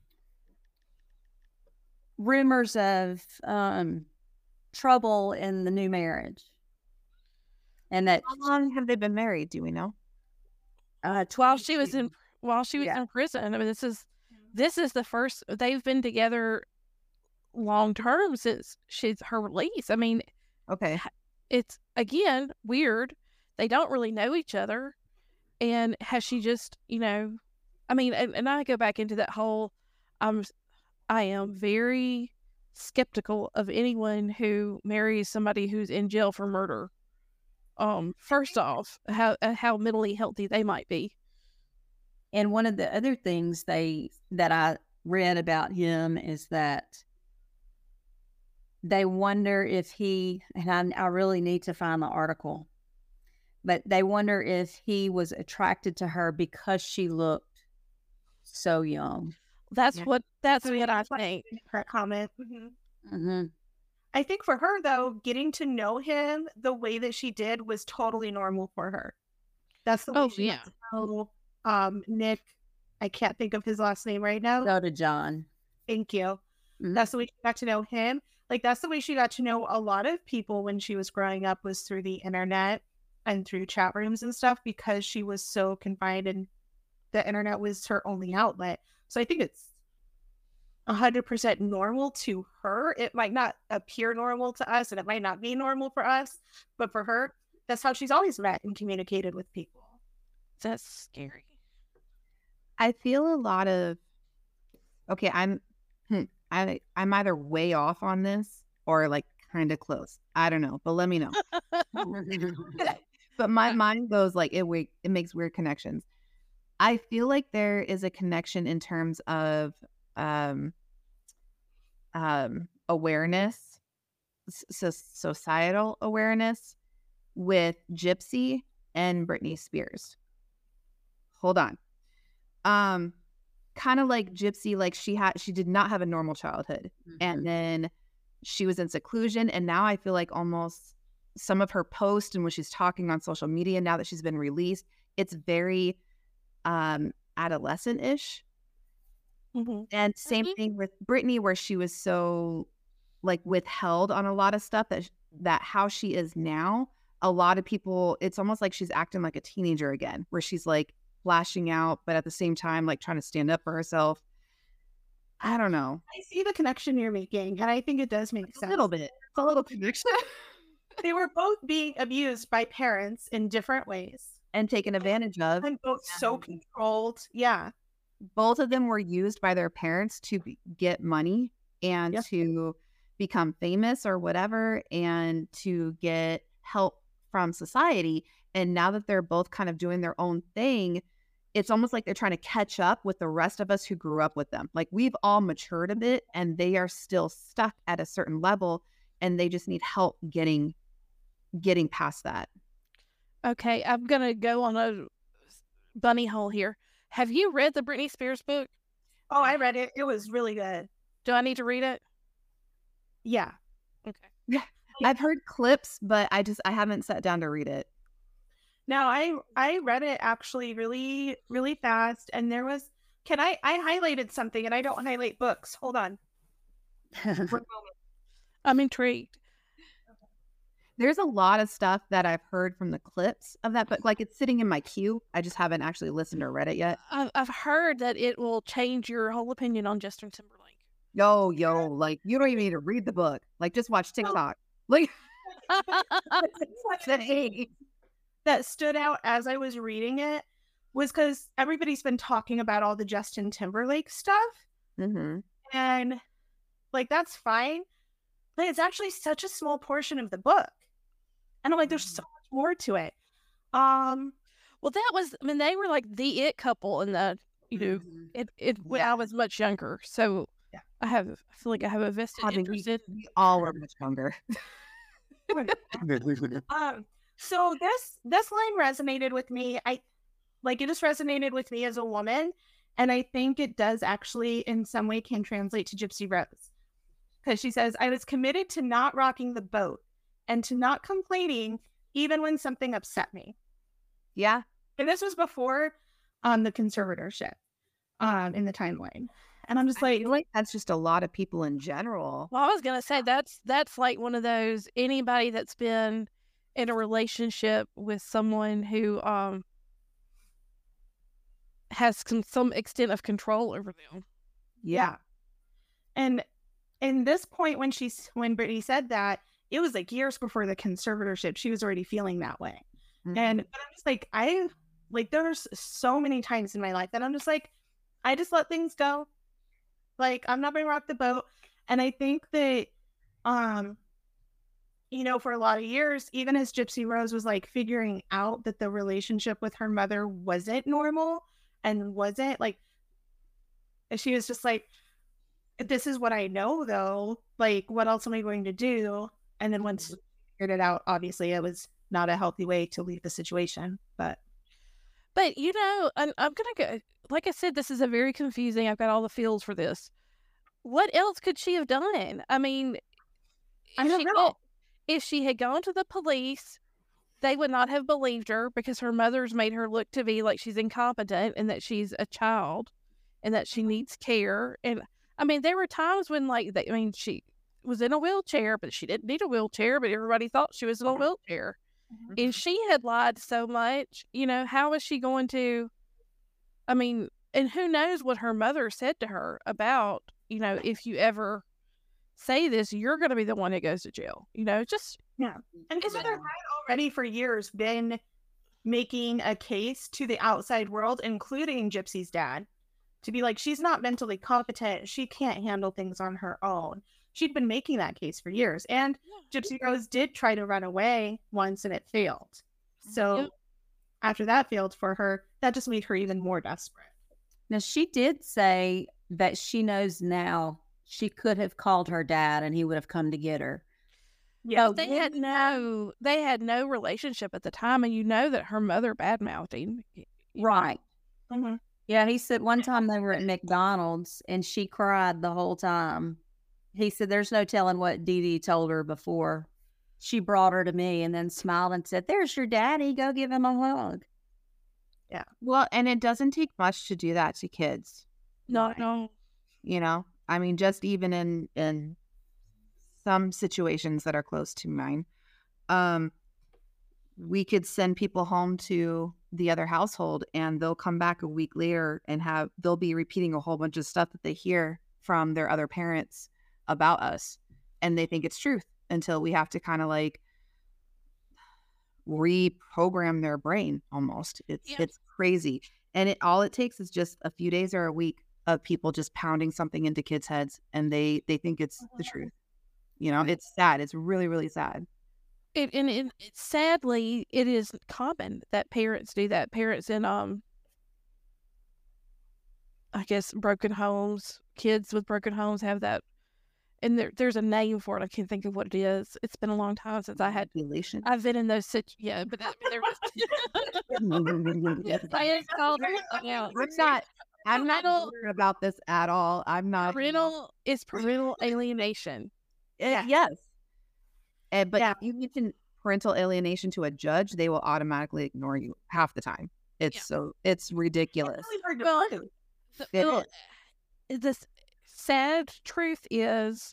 rumors of um, trouble in the new marriage, and that How long have they been married? Do we know? uh, while she was in, while she was Yeah. in prison, I mean, this is, this is the first, they've been together long term since she's her release. I mean, Okay. it's again weird. They don't really know each other. And has she just, you know, I mean, and, and I go back into that whole, um, I am very skeptical of anyone who marries somebody who's in jail for murder. Um, first off, how uh, how mentally healthy they might be. And one of the other things they that I read about him is that they wonder if he, and I, I really need to find the article, but they wonder if he was attracted to her because she looked so young. That's Yeah. what that's So what I that's think. Her comment. hmm Mm-hmm. I think for her though, getting to know him the way that she did was totally normal for her. That's the way Oh, she yeah. got to know um, Nick. I can't think of his last name right now. Go to John. Thank you. Mhm. That's the way she got to know him. Like that's the way she got to know a lot of people when she was growing up, was through the internet and through chat rooms and stuff, because she was so confined and the internet was her only outlet. So I think it's one hundred percent normal to her. It might not appear normal to us and it might not be normal for us, but for her, that's how she's always met and communicated with people. That's scary. I feel a lot of okay, I'm hmm, I I'm either way off on this or like kind of close. I don't know, but let me know. But my mind goes like it we- it makes weird connections. I feel like there is a connection in terms of um um awareness, so societal awareness with Gypsy and Britney Spears. Hold on. Um kind of like Gypsy, like she had she did not have a normal childhood. And then she was in seclusion, and now I feel like almost some of her posts and when she's talking on social media now that she's been released, it's very um adolescent-ish. Mhm. And same Mhm. thing with Britney, where she was so like withheld on a lot of stuff that sh- that how she is now, a lot of people, it's almost like she's acting like a teenager again, where she's like lashing out, but at the same time like trying to stand up for herself. I don't know, I see the connection you're making, and I think it does make a sense. little bit. It's a little connection. They were both being abused by parents in different ways, And taken advantage of. and both so controlled. Yeah. Both of them were used by their parents to be, get money and Yep. to become famous or whatever, and to get help from society. And now that they're both kind of doing their own thing, it's almost like they're trying to catch up with the rest of us who grew up with them. Like we've all matured a bit and they are still stuck at a certain level, and they just need help getting getting past that. Okay, I'm gonna go on a bunny hole here. Have you read the Britney Spears book? Oh, I read it. It was really good. Do I need to read it? Yeah. Okay. I've heard clips, but I just I haven't sat down to read it. Now I I read it actually really really fast, and there was can I I highlighted something, and I don't highlight books. Hold on. One moment. I'm intrigued. There's a lot of stuff that I've heard from the clips of that book. Like it's sitting in my queue. I just haven't actually listened or read it yet. I've, I've heard that it will change your whole opinion on Justin Timberlake. Yo, yo, like you don't even need to read the book. Like just watch TikTok. Like Hey, that stood out as I was reading it was because everybody's been talking about all the Justin Timberlake stuff, mm-hmm. and like that's fine, but it's actually such a small portion of the book, and I'm like, there's so much more to it. Um, Well, that was, I mean, they were like the it couple in the, you know, it, it when I was much younger. So Yeah. I have, I feel like I have a vested I mean, interest we, in. we all were much younger. um, so this this line resonated with me. I like it just resonated with me as a woman, and I think it does actually in some way can translate to Gypsy Rose, because she says, "I was committed to not rocking the boat and to not complaining even when something upset me." Yeah. And this was before um the conservatorship um in the timeline, and I'm just I like, feel like that's just a lot of people in general. Well, I was gonna say that's that's like one of those, anybody that's been in a relationship with someone who um has con- some extent of control over them. Yeah. And in this point, when she's when Brittany said that, it was like years before the conservatorship. She was already feeling that way. Mm-hmm. And but I'm just like, I like there's so many times in my life that I'm just like, I just let things go. Like, I'm not going to rock the boat. And I think that, um, you know, for a lot of years, even as Gypsy Rose was like figuring out that the relationship with her mother wasn't normal and wasn't like, she was just like, this is what I know though. Like, what else am I going to do? And then once she figured it out, obviously it was not a healthy way to leave the situation. But, but you know, I'm, I'm going to go, like I said, this is a very confusing, I've got all the feels for this. What else could she have done? I mean, I don't she, know. If she had gone to the police, they would not have believed her because her mother's made her look to be like she's incompetent and that she's a child and that she needs care. And I mean, there were times when like, they, I mean, she was in a wheelchair, but she didn't need a wheelchair, but everybody thought she was in a wheelchair. Mm-hmm. And she had lied so much, you know, how was she going to, I mean, and who knows what her mother said to her about, you know, if you ever say this, you're going to be the one that goes to jail, you know, just. Yeah. And his mother had already for years been making a case to the outside world, including Gypsy's dad, to be like, she's not mentally competent. She can't handle things on her own. She'd been making that case for years. And yeah. Gypsy Rose did try to run away once and it failed. So yeah. after that failed for her, that just made her even more desperate. Now, she did say that she knows now she could have called her dad and he would have come to get her. Yeah, so they had no, they had no relationship at the time, and you know that her mother bad-mouthing. Right. Mm-hmm. Yeah, he said one time they were at McDonald's and she cried the whole time. He said there's no telling what Dee Dee told her before. She brought her to me and then smiled and said, "There's your daddy. Go give him a hug." Yeah. Well, and it doesn't take much to do that to kids. No, right? no. You know, I mean, just even in, in some situations that are close to mine, um, we could send people home to the other household and they'll come back a week later and have, they'll be repeating a whole bunch of stuff that they hear from their other parents about us. And they think it's truth until we have to kind of like reprogram their brain almost. It's yeah. it's crazy. And it all it takes is just a few days or a week of people just pounding something into kids' heads and they they think it's the truth. You know, it's sad. It's really, really sad. It, and it, it, sadly, it is common that parents do that. Parents in, um, I guess, broken homes, kids with broken homes have that. And there, there's a name for it. I can't think of what it is. It's been a long time since I had. Manipulation. I've been in those situations. Yeah, but that, there was. Yes, I called it. Yeah. I'm not. I'm not parental, about this at all. I'm not. Parental is parental alienation. Yeah. Yes. And, but yeah. if you mention parental alienation to a judge, they will automatically ignore you half the time. It's yeah. so it's ridiculous. It's really hard to well, well, this sad truth is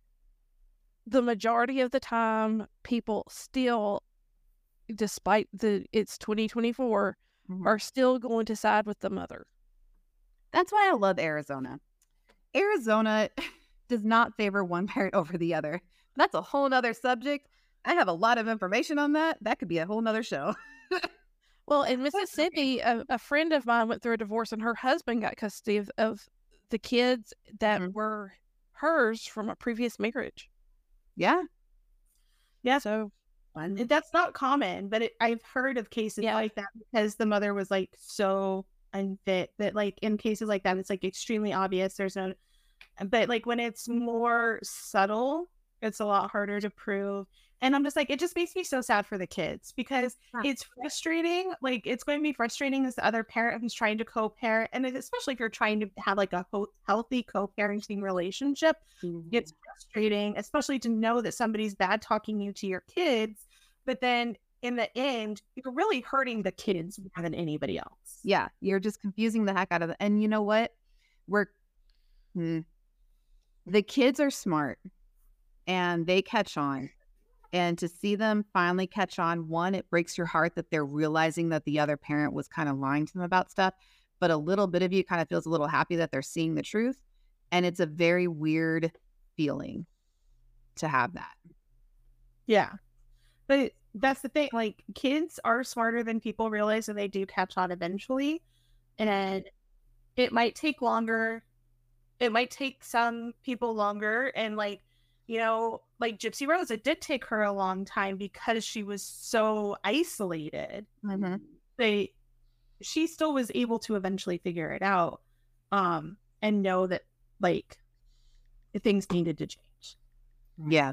the majority of the time people still, despite the it's twenty twenty-four, mm-hmm. are still going to side with the mother. That's why I love Arizona. Arizona does not favor one parent over the other. That's a whole nother subject. I have a lot of information on that. That could be a whole nother show. Well, in Mississippi, a, a friend of mine went through a divorce and her husband got custody of, of the kids that mm-hmm. were hers from a previous marriage. Yeah. Yeah. So that's not common, but it, I've heard of cases yeah. like that because the mother was like so unfit that like in cases like that, it's like extremely obvious. There's no, but like when it's more subtle, it's a lot harder to prove. And I'm just like, it just makes me so sad for the kids because yeah. it's frustrating. Like it's going to be frustrating as the other parent who's trying to co-parent. And especially if you're trying to have like a ho- healthy co-parenting relationship, mm-hmm. it's frustrating, especially to know that somebody's bad talking you to your kids. But then in the end, you're really hurting the kids more than anybody else. Yeah. You're just confusing the heck out of it. And you know what? We're, hmm, the kids are smart and they catch on. And to see them finally catch on, one, it breaks your heart that they're realizing that the other parent was kind of lying to them about stuff. But a little bit of you kind of feels a little happy that they're seeing the truth. And it's a very weird feeling to have that. Yeah. But that's the thing. Like, kids are smarter than people realize, and they do catch on eventually. And it might take longer. It might take some people longer. And, like, you know, like Gypsy Rose, it did take her a long time because she was so isolated. Mm-hmm. They, she still was able to eventually figure it out, um, and know that, like, things needed to change. Yeah.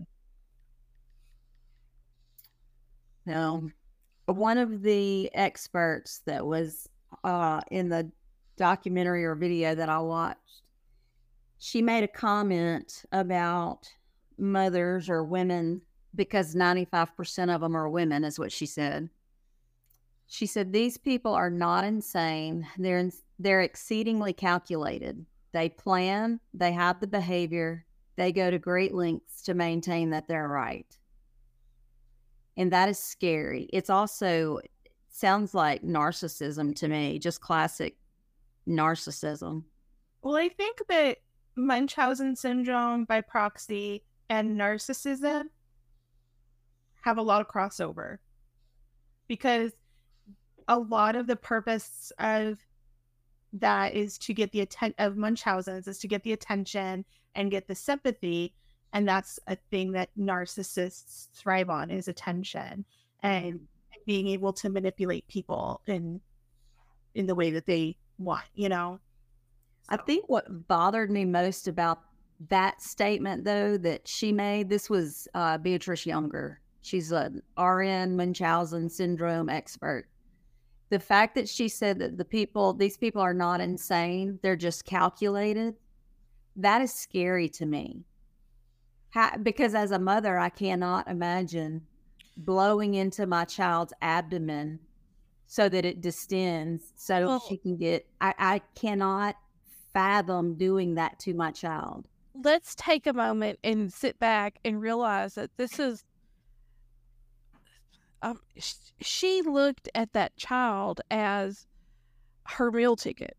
No. One of the experts that was uh, in the documentary or video that I watched, she made a comment about mothers or women, because ninety-five percent of them are women, is what she said. She said, these people are not insane. They're, in, they're exceedingly calculated. They plan, they have the behavior, they go to great lengths to maintain that they're right. And that is scary. It's also, sounds like narcissism to me, just classic narcissism. Well, I think that Munchausen syndrome by proxy and narcissism have a lot of crossover, because a lot of the purpose of that is to get the attention of Munchausen's is to get the attention and get the sympathy. And that's a thing that narcissists thrive on, is attention and being able to manipulate people in in the way that they want, you know? I think what bothered me most about that statement, though, that she made, this was uh, Beatrice Younger. She's an R N Munchausen syndrome expert. The fact that she said that the people, these people are not insane, they're just calculated, that is scary to me. How, because as a mother, I cannot imagine blowing into my child's abdomen so that it distends so Well- she can get, I, I cannot fathom doing that to my child. Let's take a moment and sit back and realize that this is um sh- she looked at that child as her meal ticket,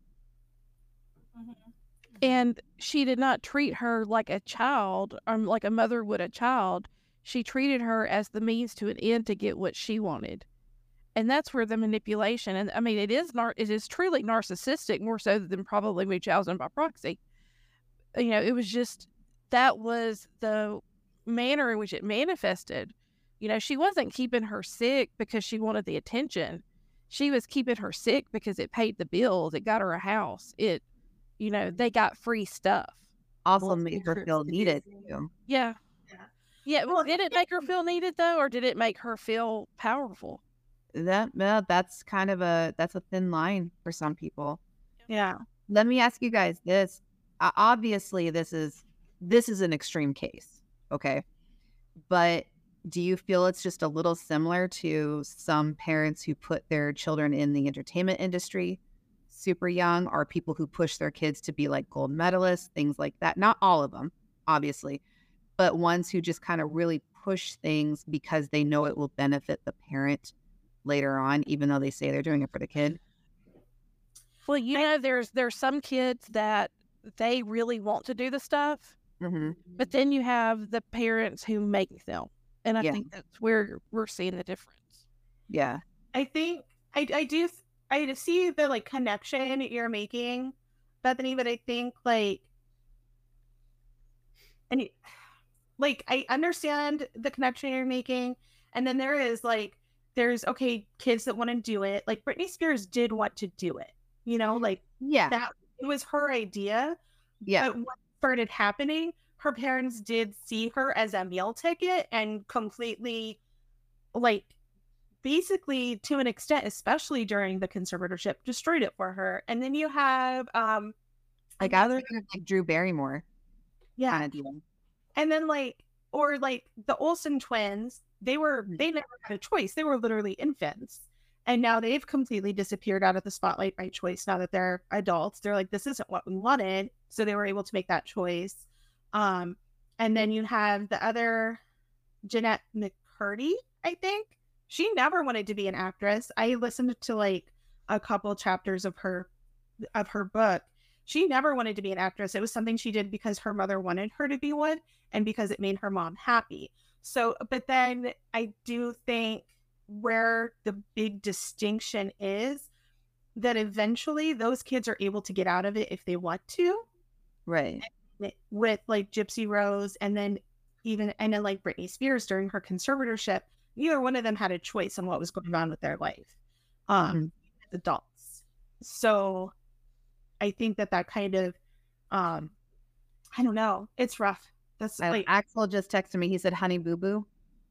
and she did not treat her like a child, or like a mother would a child. She treated her as the means to an end to get what she wanted. And that's where the manipulation, and I mean, it is nar- it is truly narcissistic, more so than probably Munchausen by proxy. You know, it was just, that was the manner in which it manifested. You know, she wasn't keeping her sick because she wanted the attention. She was keeping her sick because it paid the bills. It got her a house. It, you know, they got free stuff. Also Well, made her sure. feel needed too. Yeah. Yeah. Yeah. Well, Did it make her feel needed, though, or did it make her feel powerful? That well, that's kind of a that's a thin line for some people. Yeah. Let me ask you guys this. Uh, obviously, this is this is an extreme case, okay? But do you feel it's just a little similar to some parents who put their children in the entertainment industry super young, or people who push their kids to be like gold medalists, things like that? Not all of them, obviously, but ones who just kind of really push things because they know it will benefit the parent later on, even though they say they're doing it for the kid. Well, you know, there's there's some kids that they really want to do the stuff, Mm-hmm. but then you have the parents who make them. And I Yeah. think that's where we're seeing the difference. Yeah. I think I, I do I see the like connection you're making, Bethany, but I think like and it- like I understand the connection you're making, and then there is like there's okay kids that want to do it. Like Britney Spears did want to do it, you know, like Yeah. that it was her idea. Yeah. But what started happening, her parents did see her as a meal ticket and completely, like, basically to an extent, especially during the conservatorship, destroyed it for her. And then you have, um, Like I was like Drew Barrymore yeah, kind of deal. and then like, or like the Olsen twins, they were Mhm. they never had a choice. They were literally infants. And now they've completely disappeared out of the spotlight by choice. Now that they're adults, they're like, this isn't what we wanted. So they were able to make that choice. Um, and then you have the other Jeanette McCurdy, I think. She never wanted to be an actress. I listened to like a couple chapters of her of her book, She never wanted to be an actress. It was something she did because her mother wanted her to be one and because it made her mom happy. So, but then I do think where the big distinction is that eventually those kids are able to get out of it if they want to. Right. With like Gypsy Rose and then even, and then like Britney Spears during her conservatorship, neither one of them had a choice on what was going on with their life, um, mm-hmm. as adults. So I think that that kind of, um, I don't know, it's rough. That's I, like Axel just texted me. He said, "Honey Boo Boo."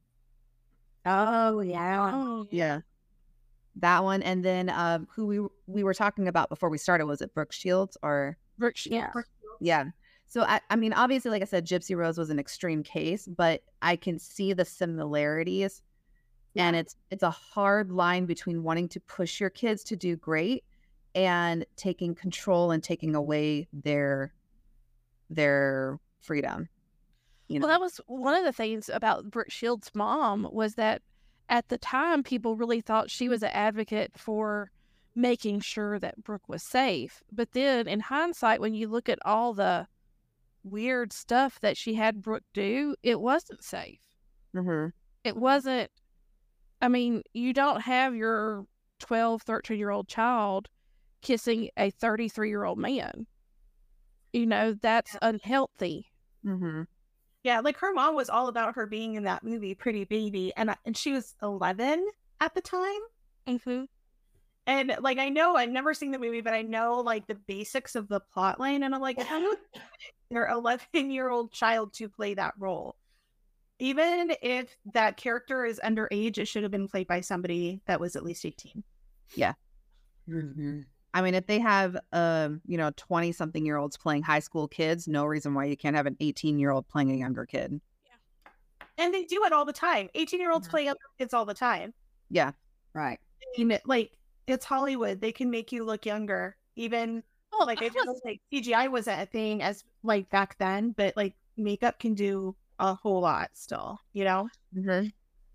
Oh yeah, oh, yeah, that one. And then um, who we we were talking about before we started, was it Brooke Shields or Brooke Shields? Yeah. Yeah. So I, I mean, obviously, like I said, Gypsy Rose was an extreme case, but I can see the similarities. Yeah. And it's it's a hard line between wanting to push your kids to do great and taking control and taking away their their freedom. You know? Well, that was one of the things about Brooke Shields' mom, was that at the time people really thought she was an advocate for making sure that Brooke was safe. But then in hindsight, when you look at all the weird stuff that she had Brooke do, it wasn't safe. Mm-hmm. It wasn't. I mean, you don't have your twelve, thirteen year old child kissing a thirty-three year old man. You know, that's unhealthy. Mm-hmm. Yeah, like her mom was all about her being in that movie, Pretty Baby, and and she was eleven at the time. Mm-hmm. And like, I know I've never seen the movie, but I know like the basics of the plot line, and I'm like, how do their eleven year old child to play that role? Even if that character is underage, it should have been played by somebody that was at least eighteen. Yeah. Mm-hmm. I mean, if they have, um, you know, twenty-something year olds playing high school kids, no reason why you can't have an eighteen year old playing a younger kid. Yeah. And they do it all the time. eighteen year olds mm-hmm. play younger kids all the time. Yeah. Right. I mean, like, it's Hollywood. They can make you look younger. Even, oh, like, I don't know, like, C G I wasn't a thing as, like, back then, but, like, makeup can do a whole lot still, you know? Mm-hmm.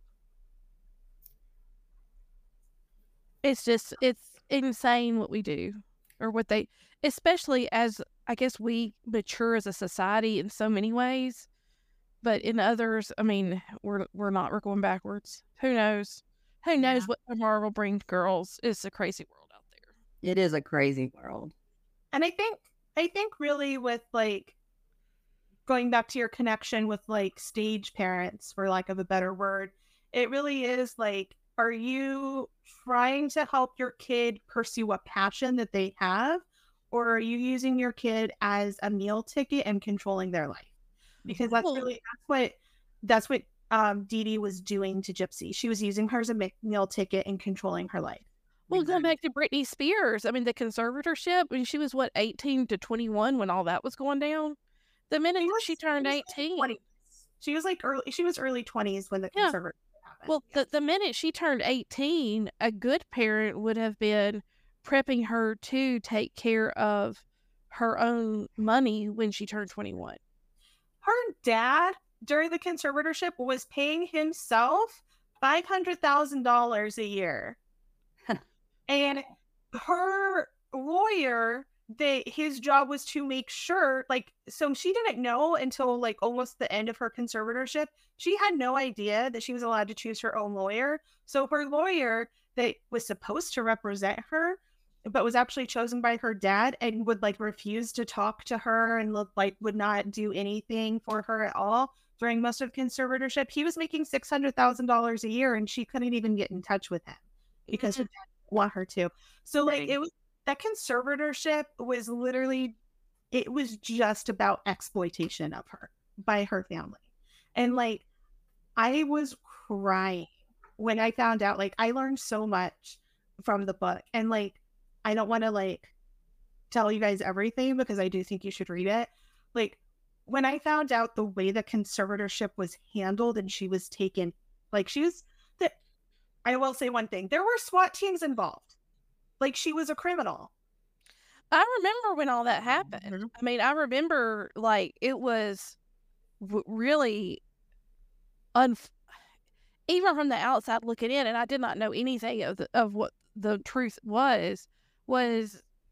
It's just, it's insane what we do, or what they, especially as, I guess, we mature as a society in so many ways, but in others, I mean, we're we're not, we're going backwards. Who knows? Who knows yeah. what tomorrow will bring, girls? It's a crazy world out there. It is a crazy world. And I think, I think really with, like, going back to your connection with, like, stage parents, for lack of a better word, it really is like, are you trying to help your kid pursue a passion that they have, or are you using your kid as a meal ticket and controlling their life? Because that's really, that's what, that's what um, Dee Dee was doing to Gypsy. She was using her as a meal ticket and controlling her life. Well, going back to Britney Spears, I mean, the conservatorship, I mean, she was, what, eighteen to twenty-one when all that was going down? The minute she, was, she turned she eighteen. Like she was like early, she was early twenties when the yeah. conservatorship happened. Well, yeah. the, the minute she turned eighteen, a good parent would have been prepping her to take care of her own money when she turned twenty-one. Her dad, during the conservatorship, was paying himself five hundred thousand dollars a year. And her lawyer, they, his job was to make sure, like, so she didn't know until, like, almost the end of her conservatorship. She had no idea that she was allowed to choose her own lawyer. So her lawyer that was supposed to represent her, but was actually chosen by her dad, and would, like, refuse to talk to her and, like, would not do anything for her at all during most of conservatorship. He was making six hundred thousand dollars a year, and she couldn't even get in touch with him because her dad didn't want her to. So, like, it was, that conservatorship was literally, it was just about exploitation of her by her family. And, like, I was crying when I found out. Like, I learned so much from the book, and, like, I don't want to, like, tell you guys everything because I do think you should read it. Like, when I found out the way the conservatorship was handled and she was taken, like, she was, the, I will say one thing, there were SWAT teams involved. Like, she was a criminal. I remember when all that happened. Mm-hmm. I mean, I remember, like, it was w- really, unf- even from the outside looking in, and I did not know anything of the, of what the truth was, was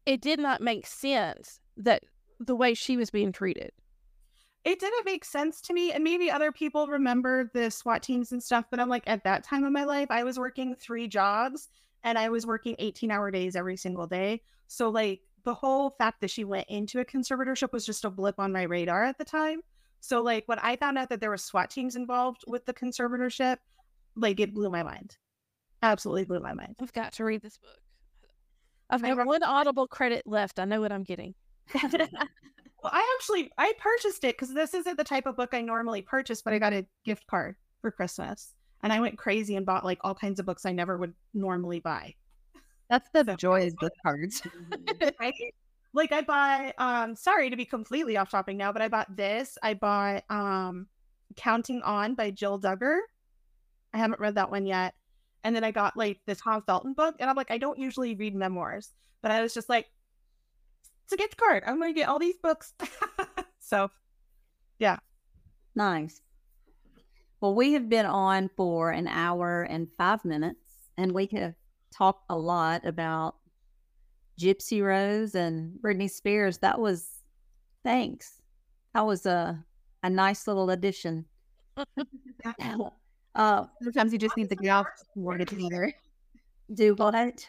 it did not make sense that the way she was being treated. It didn't make sense to me, and maybe other people remember the SWAT teams and stuff, but I'm like, at that time of my life, I was working three jobs, and I was working eighteen-hour days every single day. So, like, the whole fact that she went into a conservatorship was just a blip on my radar at the time. So, like, when I found out that there were SWAT teams involved with the conservatorship, like, it blew my mind. Absolutely blew my mind. I've got to read this book. I've got one Audible credit left. I know what I'm getting. Well, I actually, I purchased it because this isn't the type of book I normally purchase, but I got a gift card for Christmas. And I went crazy and bought, like, all kinds of books I never would normally buy. That's the So- joy of gift cards. Right? Like, I bought, um, sorry to be completely off topic now, but I bought this. I bought um, Counting On by Jill Duggar. I haven't read that one yet. And then I got, like, the Tom Felton book. And I'm like, I don't usually read memoirs. But I was just like, it's a gift card. I'm going to get all these books. So, yeah. Nice. Well, we have been on for an hour and five minutes, and we have talked a lot about Gypsy Rose and Britney Spears. That was, thanks. That was a, a nice little addition. uh, Sometimes you just need to get off word it together. do what?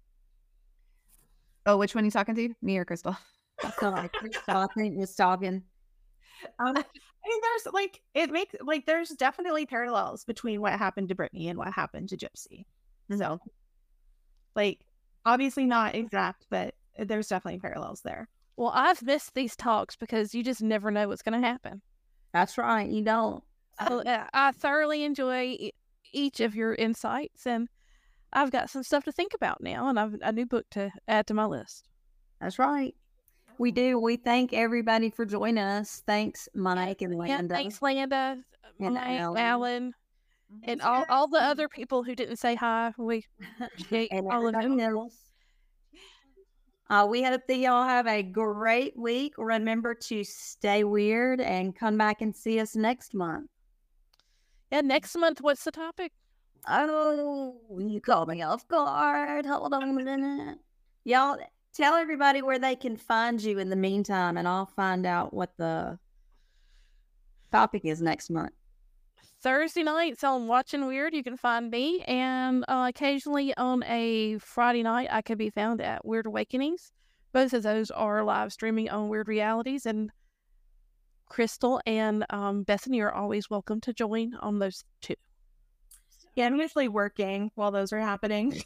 Oh, which one are you talking to? Me or Crystal? Sorry, I think was talking. Um, I mean, there's like, it makes, like, there's definitely parallels between what happened to Britney and what happened to Gypsy. So, like, obviously not exact, but there's definitely parallels there. Well, I've missed these talks because you just never know what's going to happen. That's right. You don't. So, uh, I thoroughly enjoy e- each of your insights, and I've got some stuff to think about now, and I've a new book to add to my list. That's right. We do. We thank everybody for joining us. Thanks, Mike and Yeah, Landa. thanks, Landa, And Mike, Alan. Alan, and all, all the other people who didn't say hi. We appreciate and all of everybody them. else. Uh, we hope that y'all have a great week. Remember to stay weird and come back and see us next month. Yeah, next month, what's the topic? Oh, you caught me off guard. Hold on a minute. Y'all tell everybody where they can find you in the meantime, and I'll find out what the topic is next month. Thursday nights on Watching Weird, you can find me, and uh, occasionally on a Friday night, I can be found at Weird Awakenings. Both of those are live streaming on Weird Realities, and Crystal and um, Bethany are always welcome to join on those two. Yeah, I'm usually working while those are happening.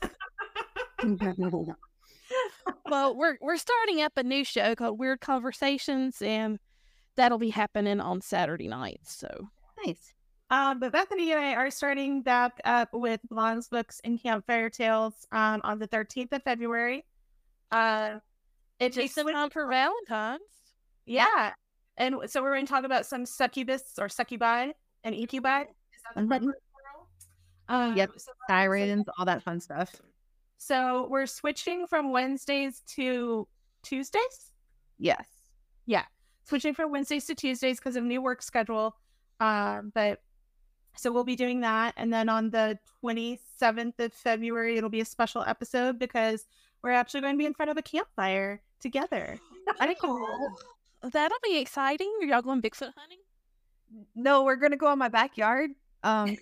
Well, we're we're starting up a new show called Weird Conversations, and that'll be happening on Saturday nights. So Nice. Um, but Bethany and I are starting back up with Blonde's Books and Campfire Tales um, on the thirteenth of February. Uh, it just just in time for Valentine's. yeah, and so we're going to talk about some succubus or succubi and incubi. Is that the Mhm. proper plural? Um, Yep. So, Sirens, all that fun stuff. so we're switching from Wednesdays to Tuesdays. Yes. Yeah, switching from Wednesdays to Tuesdays because of new work schedule. Um, but so we'll be doing that, and then on the twenty-seventh of February, it'll be a special episode because we're actually going to be in front of a campfire together. I think. That'll be exciting. Are y'all going Bigfoot hunting? No, we're gonna go in my backyard. Um,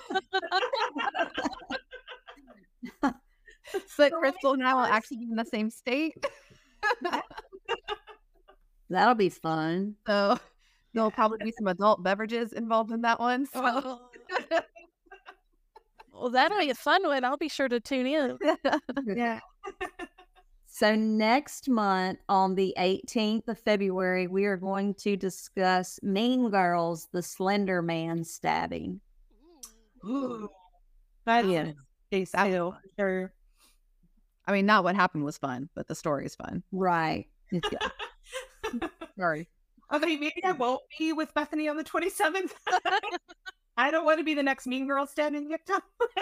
but Crystal and I will actually be in the same state, That'll be fun. so there'll probably be some adult beverages involved in that one. So. Oh. Well, that'll be a fun one. I'll be sure to tune in. Yeah. So next month on the eighteenth of February, we are going to discuss Mean Girls, the Slender Man stabbing. Ooh. That's Yeah. case too. Sure. I mean, not what happened was fun, but the story is fun. Right. It's good. Sorry. Okay, maybe I won't be with Bethany on the twenty-seventh. I don't want to be the next Mean Girl stabbing victim.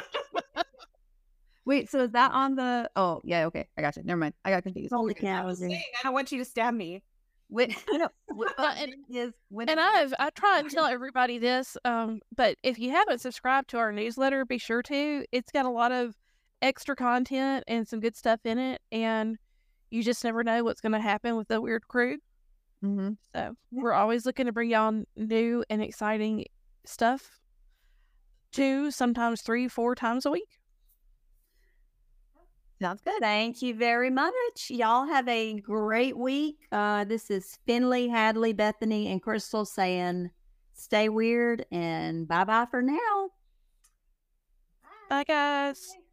Wait, so is that on the? Oh, yeah. Okay, I got you. Never mind. I got confused. Holy I cow. was saying, I don't want you to stab me. When, no, when, Uh, and- is when And I've I try and tell everybody this, um, but if you haven't subscribed to our newsletter, be sure to. It's got a lot of extra content and some good stuff in it, and you just never know what's going to happen with the Weird Crew. Mm-hmm. So we're always looking to bring y'all new and exciting stuff, two, sometimes three, four times a week. Sounds good. Thank you very much. Y'all have a great week. Uh, this is Finley, Hadley, Bethany, and Crystal saying stay weird and bye-bye for now. Bye, guys.